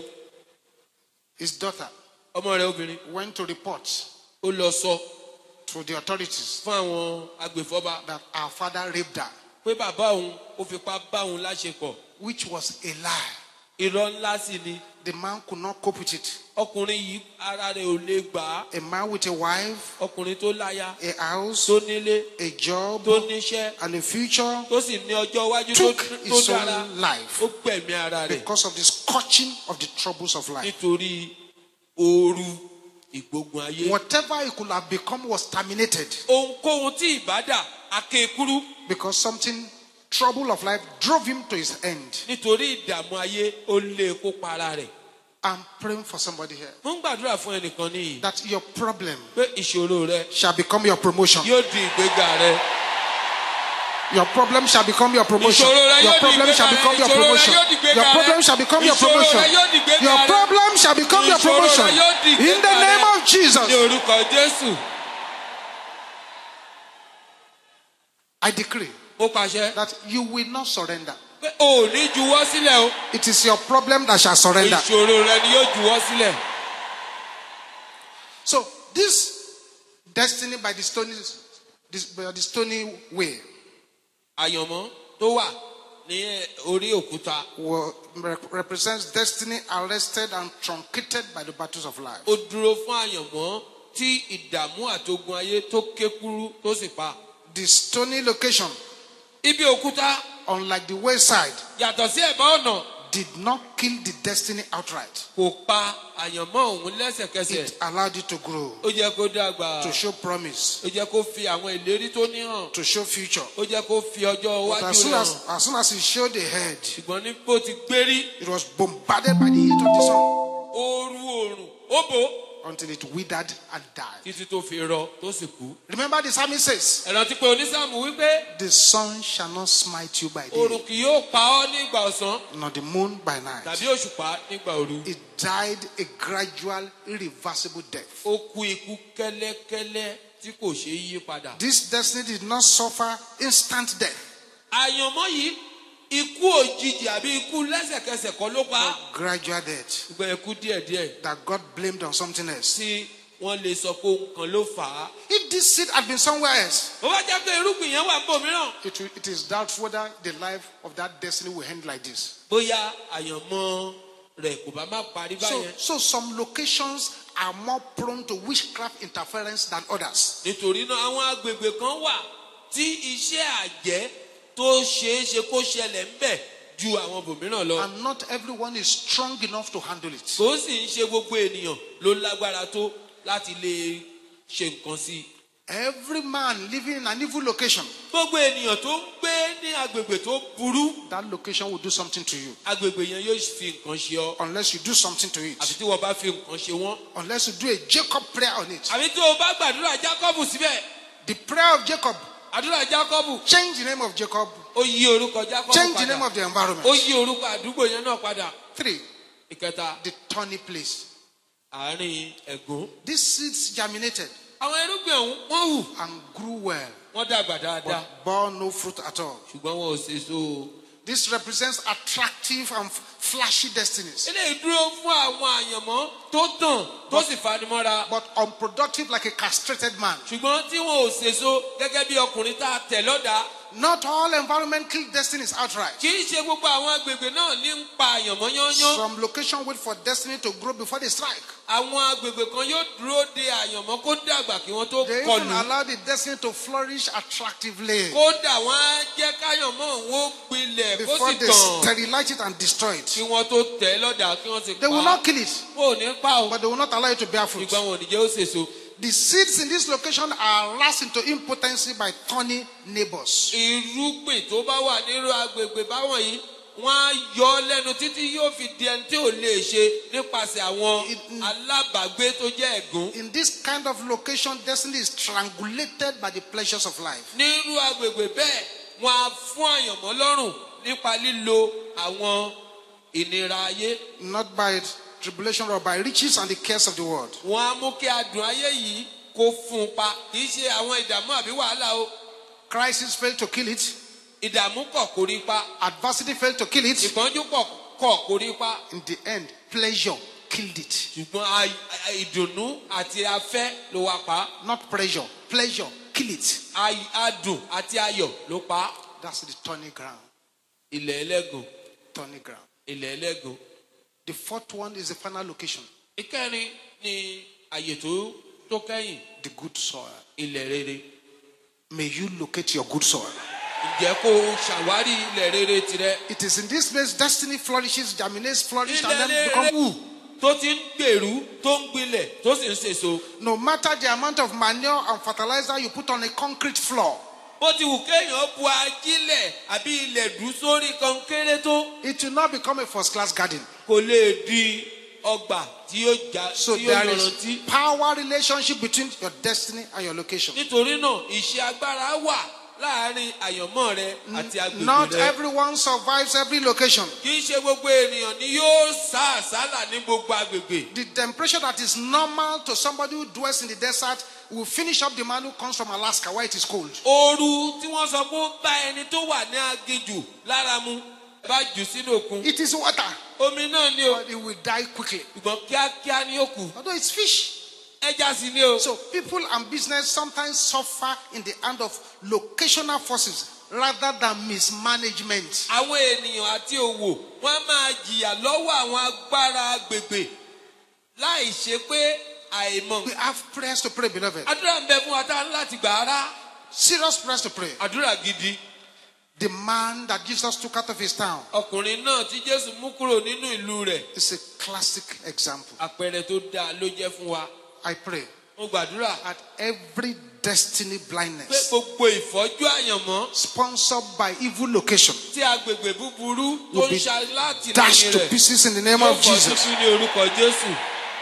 His daughter ọmọ rẹ̀ obìnrin went to report ó lọ sọ to the authorities fún àwọn agbèfọ́ba that our father raped her, pé bàbá òun ó fipá bá òun láṣepọ̀. which was a lie. irọ́ ńlá sì ni. The man could not cope with it. ọkùnrin yìí ara rẹ̀ ò lè gbà á. A man with a wife, ọkùnrin tó láya a house, tó nílé a job, tó níṣẹ́ and a future tó sì ní ọjọ́ iwájú tó took tó his dára own life ó gbẹ̀mí ara rẹ̀ because of the scorching of the troubles of life. nítorí ooru ìgbógun ayé. Whatever he could have become was terminated ohunkóhun tí ìbádà akéèkúrú because something, trouble of life, drove him to his end. nítorí ìdààmú ayé ó lé kó para rẹ̀. I'm praying for somebody here mo ń gbàdúrà fún ẹnìkan níyì that your problem pé ìṣòro rẹ shall become your promotion. yóò di ìgbéga rẹ. Your problem shall become your promotion. Ìṣòro rẹ Your yóò di problem shall ìgbéga become rẹ. your Ìṣòro rẹ promotion. yóò di ìgbéga Your rẹ. problem shall become your Ìṣòro promotion. rẹ yóò di ìgbéga Your rẹ. problem shall become your Ìṣòro promotion. rẹ yóò di In ìgbéga the rẹ. name of Ní Jesus, orúkọ Jésù. I decree Mo pàṣẹ that you will not surrender. pé o ò ní juwọ́ sílẹ̀ o. It is your problem that shall surrender. Ìṣòro rẹ ni yóò juwọ́ sílẹ̀. So this destiny by the stony, this, by the stony way Àyànmọ́ tó wà ní orí òkúta. will, rep- represents destiny arrested and truncated by the battles of life. Ó dúró fún àyànmọ́ tí ìdààmú àtogun ayé tó ké kúrú tó sì pa. The stony location, Ibi òkúta unlike the wayside, yàtọ̀ sí ẹ̀bá ọ̀nà did not kill the destiny outright. kò pa àyànmọ́ òun lẹ́sẹ̀kẹsẹ̀. It allowed it to grow, Ó jẹ́ kó dàgbà. to show promise, Ó jẹ́ kó fi àwọn ìlérí tó ní hàn. to show future. Ó jẹ́ kó fi ọjọ́ But iwájú as soon rẹ̀ as, hàn. as soon as it showed the head, Ṣùgbọ́n ní bó ti gbérí, it was bombarded by the heat of the sun ó rú oòrùn, ó bò ó until it withered and died. títí tó fi rọ tó sì kú. Remember the psalmist says, Ẹ rántí pé onísáàmù wípé the sun shall not smite you by oòrùn day, kì yóò pa ọ́ nígbà ọ̀sán nor the moon by night. tàbí òṣùpá nígbà òru. It died a gradual, irreversible death. Ó kú ikú kẹ́lẹ́kẹ́lẹ́ tí kò ṣeé yí padà. This destiny did not suffer instant death. Àyànmọ́ yìí ikú òjijì àbí ikú lẹ́sẹ̀kẹsẹ̀ kọ́ ló pa á. Gradual death Ṣùgbọ́n ikú díẹ̀díẹ̀ that God blamed on something else. tí wọ́n lè sọ pé ohun kan ló fà á. If this seed had been somewhere else, Ó bá jẹ́ pé irúgbìn yẹn wà níbò mìíràn. it, will- it is doubtful whether the life of that destiny will end like this. Bóyá àyànmọ́ rẹ̀ kò bá má parí So, báyẹn. so some locations are more prone to witchcraft interference than others. Nítorí náà àwọn agbègbè kan wà tí iṣẹ́ àjẹ́ tó ṣeé ṣe kó ṣẹlẹ̀ ń bẹ̀ ju àwọn bòmíràn lọ. And not everyone is strong enough to handle it. Kò sì ń ṣe gbogbo ènìyàn ló lágbára tó láti lè ṣe nǹkan sí i. Every man living in an evil location, Gbogbo ènìyàn tó ń gbé ní agbègbè tó burú, that location will do something to you. agbègbè yẹn yóò fi nǹkan ṣe ọ́. Unless you do something to it. Àbí tí wọ́n bá fi nǹkan ṣe wọ́n. Unless you do a Jacob prayer on it. Àbí tí o bá gbàdúrà Jákọ́bù síbẹ̀. The prayer of Jacob Àdúrà Jákọ́bù change the name of Jacob, ó yí orúkọ Jákọ́bù change the name padà. of the environment. Ó yí orúkọ àdúgbò yẹn náà padà. Three, Ìkẹta, the thorny place. àárín ẹ̀gún. These seeds germinated Àwọn irúgbìn ọ̀hún wọ́n hù. and grew well, Wọ́n dàgbà dáadáa. but bore no fruit at all. Ṣùgbọ́n wọn ò sèso. This represents attractive and flashy destinies, Eléyìí dúró fún àwọn àyànmọ́ tó tàn tó sì fanimọ́ra. but unproductive like a castrated man. Ṣùgbọ́n tí wọn ò sèso gẹ́gẹ́ bí ọkùnrin tá a tẹ̀ lọ́dà. Not all environment kill destinies outright. Kì í ṣe gbogbo àwọn agbègbè náà ní ń pa àyànmọ́ yányán. Some location wait for destiny to grow before they strike. Àwọn agbègbè kan yóò dúró de àyànmọ́ kó dàgbà kí wọ́n tó They even kọlù. allow the destiny to flourish attractively Kódà wọ́n á jẹ́ káyànmọ́ òun ó gbilẹ̀ kó before sì they tàn. sterilize it and destroy Kí it. wọ́n tó tẹ̀ ẹ́ lọ́dà kí wọ́n sì They will pa á. not kill it, Wọn ò ní pa o. but they will not allow it to bear fruit. Ṣùgbọ́n wọn ò ní jẹ́ ó sèso. The seeds in this location are last into impotency by thorny neighbors. Irúgbìn tó bá wà nírú agbègbè báwọn yìí wọ́n á yọ ọ́ lẹ́nu títí yóò fi di ẹni tí ò lè ṣe nípasẹ̀ àwọn It- alábàágbé tó jẹ́ ẹ̀gún. In this kind of location, destiny is strangulated by the pleasures of life. Nírú agbègbè bẹ́ẹ̀ wọ́n á fún àyànmọ́ lọ́rùn nípa lílo àwọn ìnira ayé. Not by tribulation or by riches and the cares of the world. Wọ́n á mú kí adùn ayé yìí kó fún un pa. Kì í ṣe àwọn ìdààmú àbí wàhálà o. Crisis failed to kill it. Ìdààmú kọ̀ kò rí pa. Adversity failed to kill it. Ìpọ́njú kọ̀ kọ̀ kò rí pa. In the end, pleasure killed it. Ṣùgbọ́n ay- ay- ìdùnnú àti afẹ́ ló wá pa á. Not pressure. Pleasure kill it. Ay- adùn àti ayọ̀ ló pa á. That's the thorny ground. Ilẹ̀ ẹlẹ́gùn. Thorny ground. Ilẹ̀ ẹlẹ́gùn. The fourth one is the final location. Ìkẹrin ni àyè tó tó kẹ́yìn. The good soil. Ilẹ̀ rere. May you locate your good soil. Ǹjẹ́ kó o ṣàwárí ilẹ̀ rere tirẹ̀? It is in this place destiny flourishes, germinates, flourishes, and Ilẹ̀ then rere becomes wù tó ti ń gbèrú tó ń gbilẹ̀ tó sì ń sèso. no matter the amount of manure and fertilizer you put on a concrete floor, Bó ti wù kéèyàn bu ajílẹ̀ àbí ilẹ̀ dùn sórí kọnkéré tó it will not become a first class garden. kò lè di ọgbà tí yóò já So tí yóò there is yọrantí. power relationship between your destiny and your location. Nítorí náà ìṣe agbára wà láàárín àyànmọ́ rẹ àti agbègbè Not rẹ. everyone survives every location. Kì í ṣe gbogbo ènìyàn ni yóò sá àsálà ní gbogbo agbègbè. The temperature that is normal to somebody who dwells in the desert will finish up the man who comes from Alaska where it is cold. Ooru tí wọ́n sọ pé ó bá ẹni tó wà ní aginjù lára mu bá jù sínú òkun. It is water, Omi náà ni o. but it will die quickly. Ṣùgbọ́n kíákíá ni ó kù. Although it's fish. Ẹja sì ni o. So people and business sometimes suffer in the hand of locational forces rather than mismanagement. Àwọn ènìyàn àti òwò wọ́n máa jìyà lọ́wọ́ àwọn agbára agbègbè láì ṣe pé àìmọ̀. We have prayers to pray, beloved. Àdúrà ń bẹ fún wa tá a ní láti gbà á rá. Serious prayers to pray. Àdúrà gidi. The man that Jesus took out of his town Ọkùnrin náà tí Jésù mú kúrò nínú ìlú rẹ̀. is a classic example. Àpẹẹrẹ tó dáa ló jẹ́ fún wa. I pray Mo gbàdúrà at every destiny pé blindness gbogbo ìfọ́jú àyànmọ́ sponsored by evil location tí agbègbè búburú tó will ń be ṣa láti dashed lẹ́yìn to rẹ̀ pieces in the name yóò of fọ́ Jesus. tútù ní orúkọ Jésù.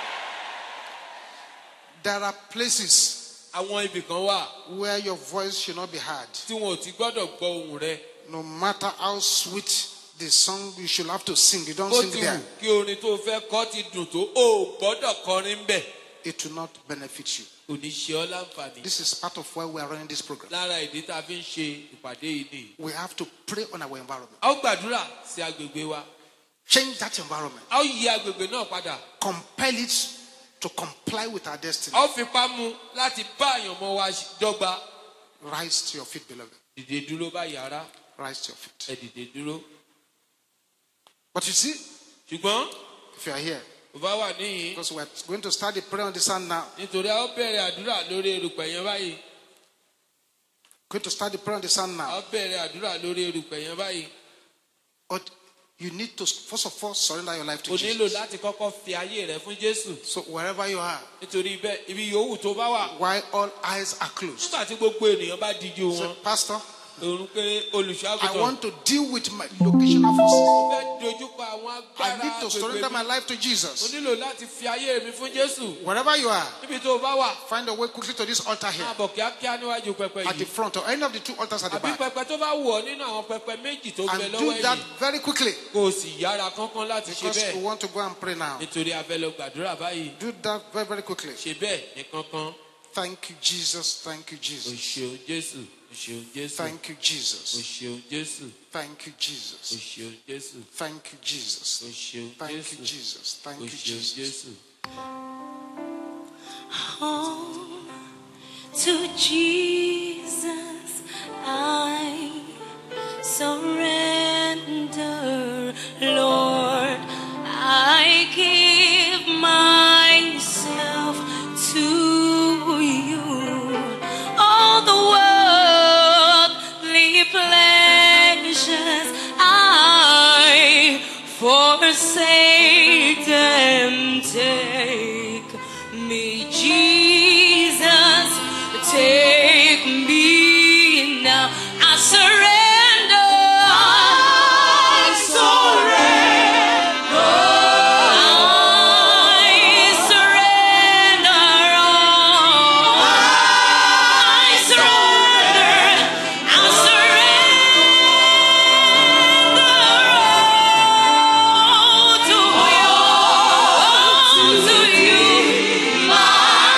There are places Àwọn ibì kan wà where your voice should not be heard. tí wọn ò ti gbọ́dọ̀ gbọ́ ohùn rẹ. No matter how sweet the song you should have to sing, you don't Bó sing ti wù there. kí orin tó fẹ́ kọ ti dùn tó o ò gbọ́dọ̀ kọrin bẹ̀. It will not benefit you. Kò ní ṣe ọ́ láǹfààní. This is part of why we are running this program. Lára ìdí tá a fi ń ṣe ìpàdé yìí nìyí. We have to pray on our environment. A ó gbàdúrà sí agbègbè wa. Change that environment. A ó yí agbègbè náà padà. Compel it to comply with our destiny. A ó fipá mú láti bá àyànmọ́ wa dọ́gba. Rise to your feet, beloved. Dìde dúró báyìí ará. Rise to your feet. Ẹ dìde dúró. But you see, Ṣùgbọ́n if you are here, kò bá wà níyìn. because we are going to start the prayer on the sand now. Nítorí a ó bẹ̀rẹ̀ àdúrà lórí erùpẹ̀ yẹn báyìí. Going to start the prayer on the sand A now. ó bẹ̀rẹ̀ àdúrà lórí erùpẹ̀ yẹn báyìí. But you need to, first of all, surrender your life to O nílò Jesus. láti kọ́kọ́ fi ayé rẹ fún Jésù. So wherever you are, Nítorí bẹ́ẹ̀ ibi yòówù tó bá wà. while all eyes are closed, Nígbà tí gbogbo ènìyàn bá díjú say, wọn. Pastor, Òun pé olùṣọ́ I àgùntàn. want to deal with my locational forces. Mo fẹ́ dojúkọ àwọn I agbára need to surrender agbègbè my mi. life to Mo Jesus. nílò láti fi ayé mi fún Jésù. Wherever you are, Níbi tó o bá wà. find a way quickly to this altar here, Máa bọ̀ kíákíá níwájú pẹpẹ at the yìí. front, or any of the two altars at the Àbí back. pẹpẹ tó bá wù ọ́ nínú àwọn pẹpẹ méjì tó bẹ And lọ́wọ́ do that ẹ̀yìn. very quickly, Kò sì yára kánkán láti ṣe because we bẹ́ẹ̀. want to go and pray now. Nítorí a fẹ́ lọ gbàdúrà báyìí. Do that very, very quickly. Ṣe bẹ́ẹ̀ ní kánkán. Thank you, Jesus. Thank you, O Jesus. ṣeun Jésù. O ṣeun Jésù. Thank you, O Jesus. ṣeun Jésù. Thank you, O Jesus. ṣeun Jésù. Thank you, Jesus. O ṣeun Thank you, Jésù. Jesus. O Thank you, ṣeun Jesus. Jésù. Home to Jesus, I surrender, Lord. I give myself to you. All the worldly pleasures I forsake them. Take me, Jesus, take me now. I surrender. I surrender. I surrender all. I surrender. I surrender all to you. To you, my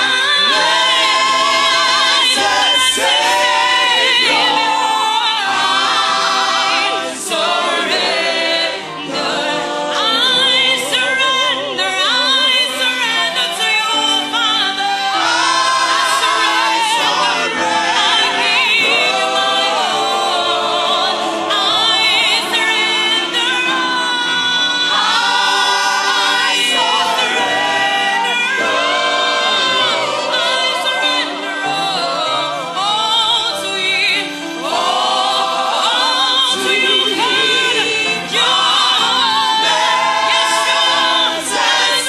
blessed Savior. I surrender. I surrender. I surrender to you, Father. I surrender. I give you my all. I surrender. I surrender all to you, all to you, Father. Yes,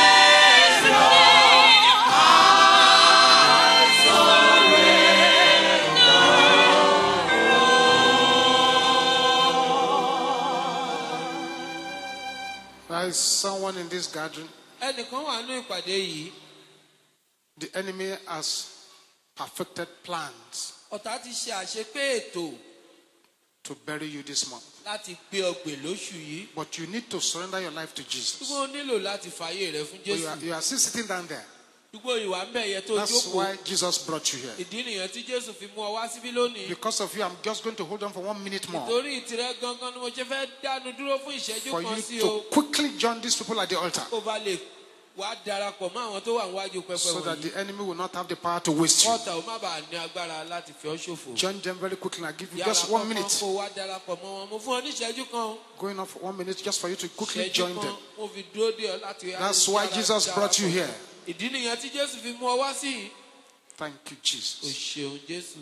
There is someone in this gathering. Ẹnìkan wà nínú ìpàdé yìí. The enemy has perfected plans ọ̀tá ti ṣe àṣepé ètò to bury you this month. láti gbé ọgbẹ́ lóṣù yìí. But you need to surrender your life to Jesus. ṣùgbọ́n o nílò láti fààyè rẹ fún But you, are, Jésù. you are still sitting down there. ṣùgbọ́n ìwà ń bẹ̀ yẹ tó That's jókòó. why Jesus brought you here. ìdí nìyẹn tí Jésù fi mú ọ wá síbí lónìí. Because of you, I'm just going to hold on for one minute more. torí ìtìrẹ gangan ni mo ṣe fẹ́ dánu dúró fún ìṣẹ́jú For kan you sí to o. quickly join these people at the altar. kó ba lè wá darapọ̀ mọ́ àwọn tó wà níwájú pẹpẹ So that wọ̀nyí. the enemy will not have the power to waste you. kọ́ta ò má bàa ní agbára láti fi ọ́ ṣòfò. Join them very quickly. I'll give you yàrá just one kọ́kọ́ minute. kó wá darapọ̀ mọ́ wọn. mo fún ọ ní ìṣẹ́jú kan. Going on for one minute just for you to quickly ìṣẹ́jú join kan them. mo fi dúró dé ọ láti. That's why Jesus brought you here. ìdí nìyẹn tí Jésù fi mú ọ wá sí i. Thank you, o Jesus. ṣeun Jésù.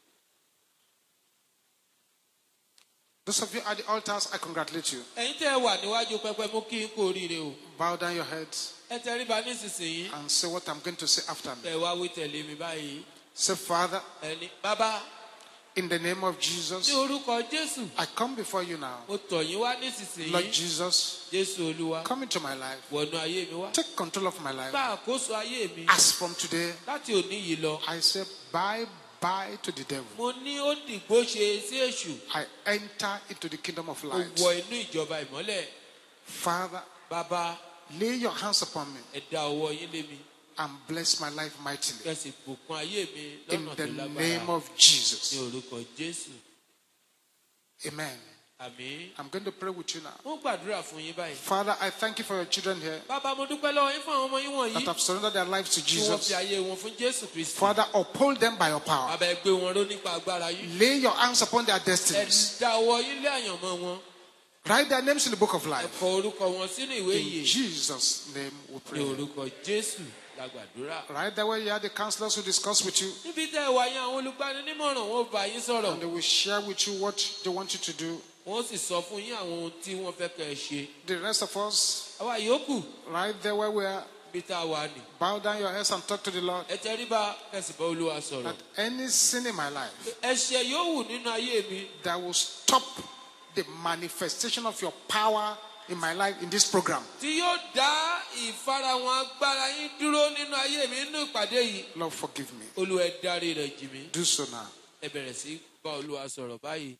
Those of you at the altars, I congratulate you. ẹ̀yin tẹ́ ẹ wà níwájú pẹpẹ mo kí n kú oríire o. Bow down your heads ẹ tẹríba nísinsìnyí. and say what I'm going to say after me. ẹ wá wí tẹ̀lé mi báyìí. Say, Father, ẹni bàbá in the name of ní Jesus, orúkọ Jésù I come before you now. mo tọ̀ yín wá Lord nísinsìnyí. Jesus, Jésù Olúwa come into my life. wọnú ayé mi wá. Take control of my life. gba àkóso ayé mi. As from today, láti òní yìí lọ. I say bye bye to the devil. mo ní ó dìgbò ṣe sí èṣù. I enter into the kingdom of ó light. wọ inú ìjọba ìmọ́lẹ̀. Father, bàbá lay your hands upon me ẹ dá ọwọ́ yín lé mi. and bless my life mightily. kẹsì bùkún ayé mi In lọ́nà the tó name lágbára. of Jesus. ní orúkọ Jésù. Amen. àmín. I'm going to pray with you now. mo gbàdúrà fún yín báyìí. Father, I thank you for your children here bàbá mo dúpẹ́ lọ́wọ́ yín fún àwọn ọmọ yín that wọ̀nyí. have surrendered their lives to tí wọ́n Jesus. fi ayé wọn fún Jésù Kristi. Father, uphold them by your power. bàbá ẹ gbé wọn ró nípa agbára yín. Lay your hands upon their ẹ destinies. dá ọwọ́ yín lé àyànmọ́ wọn. Write their names in the book of ẹ life. kọ orúkọ wọn sínú ìwé In ìyè. Jesus' name we ní pray. orúkọ Jésù la gbàdúrà. Right there where you are, the counselors who discuss with you níbi tẹ́ ẹ wá yín àwọn olùgbaninímọ̀ràn wọn bá yín sọ̀rọ̀. and they will share with you what they want you to do. wọ́n sì sọ fún yín àwọn ohun tí wọ́n fẹ́ kẹ́ ẹ ṣe. The rest of us, àwa yòókù right there where we are, bí tá a wà ní. bow down your heads and talk to the Lord. ẹ tẹríba kẹsì bá Olúwa sọ̀rọ̀. That any sin in my life ẹ̀ṣẹ̀ yóò wù nínú ayé mi. that will stop the manifestation of your power in my life in this program, tí yóò dá ìfarahàn agbára yín dúró nínú ayé mi nínú ìpàdé yìí. Lord, forgive me. Olúwa ẹ dárí rẹ̀ jì mí. Do so now. ẹ bẹ̀rẹ̀ sí bá Olúwa sọ̀rọ̀ báyìí.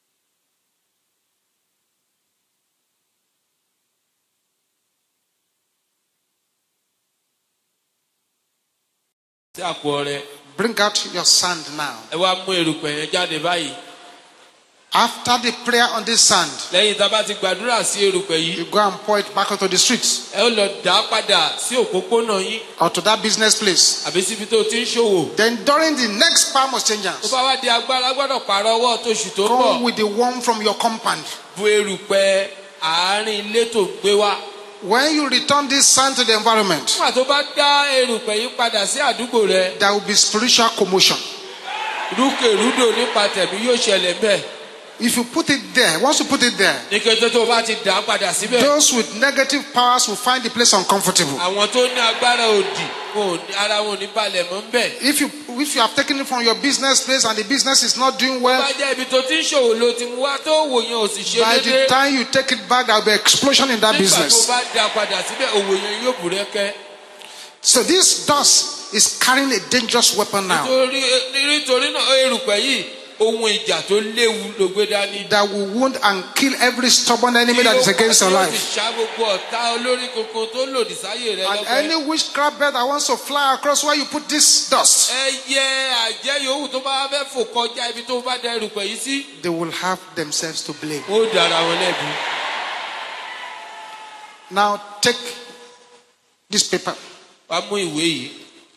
sí àpò ọrẹ. Bring out your sand now. ẹ wá mú erùpẹ̀ yẹn jáde báyìí. After the prayer on this sand, lẹ́yìn tá a bá ti gbàdúrà sí erùpẹ̀ yìí. you go and pour it back onto the streets ẹ ó lọ dà á padà sí òpópónà yín. or to that business place. àbí síbi tó ti ń ṣòwò. Then during the next power must change tó hands. bá wá di agbára gbọ́dọ̀ pààrọ̀ ọwọ́ tóṣù tó Come bọ̀. with the one from your compound. bu erùpẹ̀ àárín ilé tó gbé wá. When you return this sand to the environment, nígbà tó bá dá erùpẹ̀ yìí padà sí àdúgbò rẹ. there will be spiritual commotion. rúkèrúdò nípa tẹ̀mí yóò ṣẹlẹ̀ bẹ́ẹ̀. If you put it there, once you put it there, ní kété tó bá ti dà á padà síbẹ̀. those with negative powers will find the place uncomfortable. àwọn tó ní agbára òdì wọn ò ní- ara wọn ò ní balẹ̀ mọ́ ń bẹ̀. If you if you have taken it from your business place and the business is not doing well, bá jẹ́ ibi tó ti ń ṣòwò ló ti mú wá tó wò yẹn ò sì ṣe by the déédéé. time you take it back, there will be explosion in that nígbà tó business. bá dà á padà síbẹ̀ òwò yẹn yóò bùrẹ́kẹ́. So this dust is carrying a dangerous weapon now nítorí nítorí náà erùpẹ̀ yìí ohun ìjà tó léwu ló gbé dání. that will wound and kill every stubborn enemy that is against your Yóò life. sì ṣá gbogbo ọ̀tá olórí kankan tó lòdì sáyé rẹ And lọ́gbẹ́. any witchcraft bird that wants to fly across where you put this dust, ẹyẹ àjẹ́ yòówù tó bá fẹ́ fò kọjá ibi tó bá dá erùpẹ̀ yìí sí. they will have themselves to blame. ó dára wọn lẹ́bi. Now take this paper. wàá mú ìwé yìí.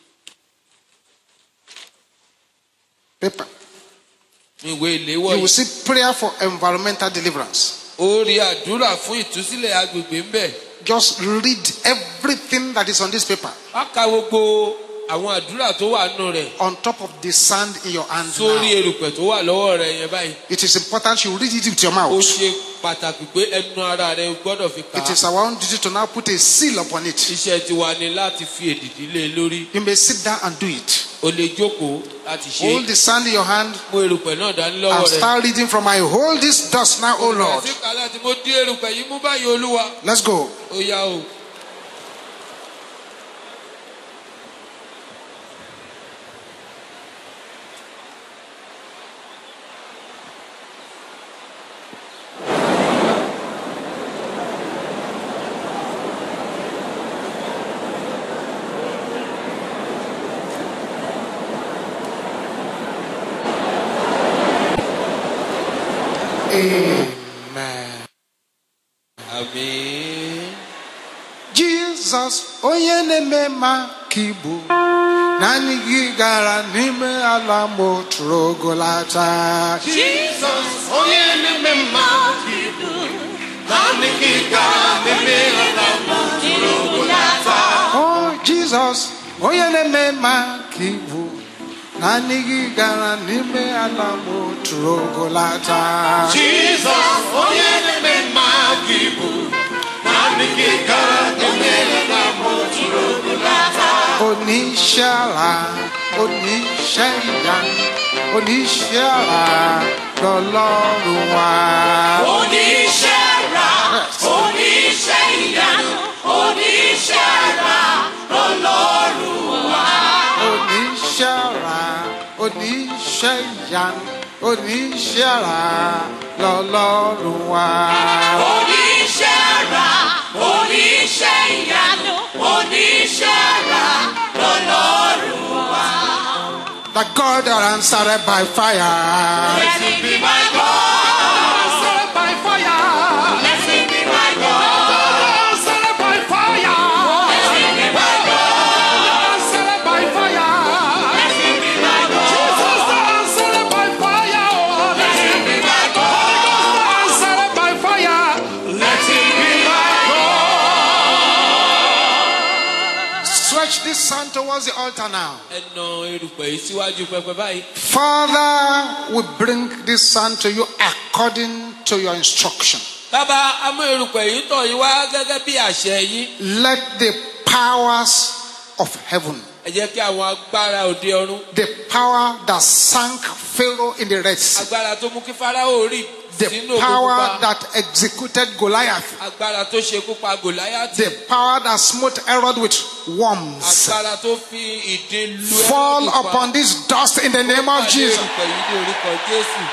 Paper. ìwé ìléwọ́ You will yìí. see prayer for environmental deliverance. ó rí àdúrà fún ìtúsílẹ̀ agbègbè ń bẹ̀. Just read everything that is on this paper wá ka gbogbo àwọn àdúrà tó wà nù rẹ̀ on top of the sand in your hand sórí now. erùpẹ̀ tó wà lọ́wọ́ rẹ̀ yẹn báyìí. It is important you read it with your ó mouth. ṣe pàtàkì pé ẹnu ara rẹ̀ gbọ́dọ̀ fi kà It á. is our own duty to now put a seal upon it. iṣẹ́ tiwa ni láti fi èdìdí lé e lórí. You may sit down and do it. o lè jókòó láti ṣe. Hold the sand in your hand mú erùpẹ̀ náà dání lọ́wọ́ and rẹ̀. start reading from I hold this dust now, O Lord. sí kàlá tí mo dé erùpẹ̀ yìí mú báyìí olúwa. Let's go. ó yá o. Amen. Àmín. Jesus, onye na-eme ma ka ibu, naanị gị gara n'ime ala m oturu ogolata. Jesus, onye na-eme mma ibu, naanị gị gara n'ime ala m oturu ogolata. Oh, Jesus, onye na-eme ma ka ibu, naanị gị gara n'ime ala m oturu ogolata. Jesus, onye na-eme mma ibu, naanị gị gara n'ime ala m oturu ogolata. Oníṣẹ́ àrà, oníṣẹ́ ìyanu, oníṣẹ́ àrà lọ́lọ́run wa. Oníṣẹ́ àrà, oníṣẹ́ ìyanu, oníṣẹ́ àrà lọ́lọ́run wa. Oníṣẹ́ àrà, oníṣẹ́ ìyanu, oníṣẹ́ àrà lọ́lọ́run wa. Oníṣẹ́ àrà, oníṣẹ́ ìyanu, oníṣẹ́ àrà lọ́lọ́run wa. The God that answered by fire. Blessed be my God. Answered by fire. Blessed be my God. Answered by fire. Blessed be my God. Answered by fire. Blessed be my God. Jesus answered by fire. Blessed be my God. Answered by fire. Blessed be my God. Stretch this hand towards the altar now. Ẹnà erùpẹ̀ yìí síwájú pẹpẹ báyìí. Father, we bring this son to you according to your instruction. Bàbá, a mú erùpẹ̀ yìí tọ̀ yín wá gẹ́gẹ́ bí àṣẹ yín. Let the powers of heaven, Ẹ jẹ́ kí àwọn agbára òde ọ̀run, the power that sank Pharaoh in the Red Sea, agbára tó mú kí Fáráò rì the sínú òkun power pupa, that executed Goliath, agbára tó ṣekú pa Gòláyátì, the power that smote Herod with worms, agbára tó fi ìdin lu fall Hẹ́rọ́dù pa. upon this dust in the name of Pàdé Jesus. erùpẹ̀ yìí ní orúkọ Jésù.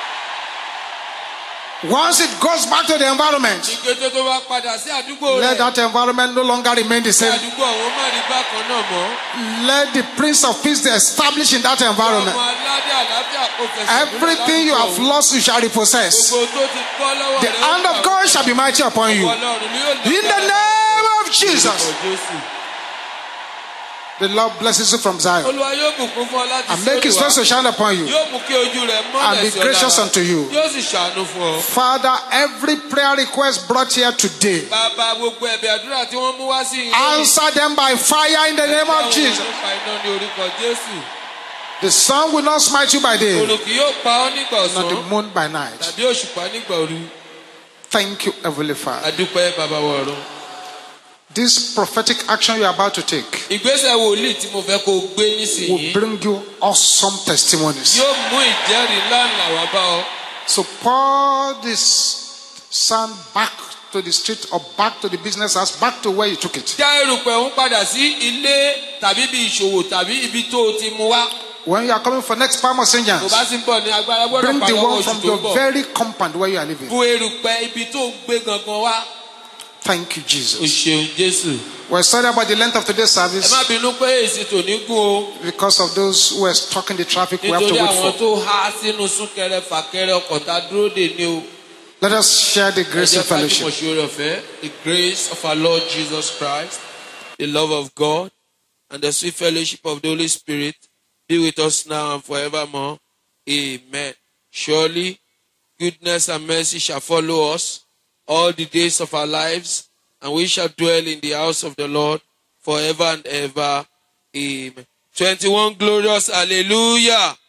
Once it goes back to the environment, Ìgbésẹ̀ tó bá padà sí àdúgbò let rẹ̀, that environment no longer remain the kí same. àdúgbò àwọn má rí bákan náà mọ́. Let the Prince of Peace be established in that environment. Àwọn aládé àlàáfíà kò fẹsẹ̀ múlẹ̀ Everything you have ládùúgbò. lost, you shall repossess. Gbogbo tó ti bọ́ lọ́wọ́ The rẹ̀, hand of God shall be mighty upon you. Ọlọ́run ni yóò lọ In the name of Jesus, Orúkọ Jésù. the Lord blesses you from Zion Olúwa yóò bùkún fún ọ láti and make his sódò face to wá. shine upon you. Yóò mú kí ojú rẹ̀ And mọ́lẹ̀ be sí ọ gracious lára. unto you. Yóò sì ṣàánú fún ọ. Father, every prayer request brought here today, Bàbá, gbogbo ẹ̀bẹ̀ àdúrà tí wọ́n mú wá sí ilé answer them by fire in the name of Jesus. Nípa iná ní orúkọ Jésù. The sun will not smite you by day, Òrùn kì yóò pa ọ́ nígbà nor the ọ̀sán moon by night. tàbí òṣùpá nígbà òru. Thank you, Heavenly Father. Adúpẹ́ bàbá wa ọ̀run. This prophetic action you are about to take Ìgbésẹ̀ wòlíì tí mo fẹ́ kó o gbé will nísìnyí bring you awesome testimonies. yóò mú ìjẹ́rìí ńláńlá wá bá ọ. So pour this sand back to the street or back to the business house, back to where you took it. Já erùpẹ̀ ń padà sí ilé tàbí ibi ìṣòwò tàbí ibi tó o ti mú wá. When you are coming for next palm of Saint Tó John's, bá sì ń bọ̀ ní agbára gbọ́dọ̀ bring the padà wọ one oṣù from tó ń your bọ̀. very compound where you are living. Bu erùpẹ̀ ibi tó ń gbé gangan wá. Thank you, O Jesus. ṣeun Jésù. We're sorry about the length of today's Ẹ service má bínú pé èsì tòní gùn o. because of those who are stuck in the traffic we have to Nítorí wait àwọn for. tó há sínú súnkẹrẹ fàkẹrẹ ọkọ̀ tá a dúró dè ní o. Let us share the Ẹ grace jẹ́ and ká jùmọ̀ fellowship. ṣe oore ọ̀fẹ́. The grace of our Lord Jesus Christ, the love of God, and the sweet fellowship of the Holy Spirit be with us now and forevermore. Amen. Surely, goodness and mercy shall follow us all the days of our lives, and we shall dwell in the house of the Lord forever and ever. Amen. twenty-one glorious hallelujah.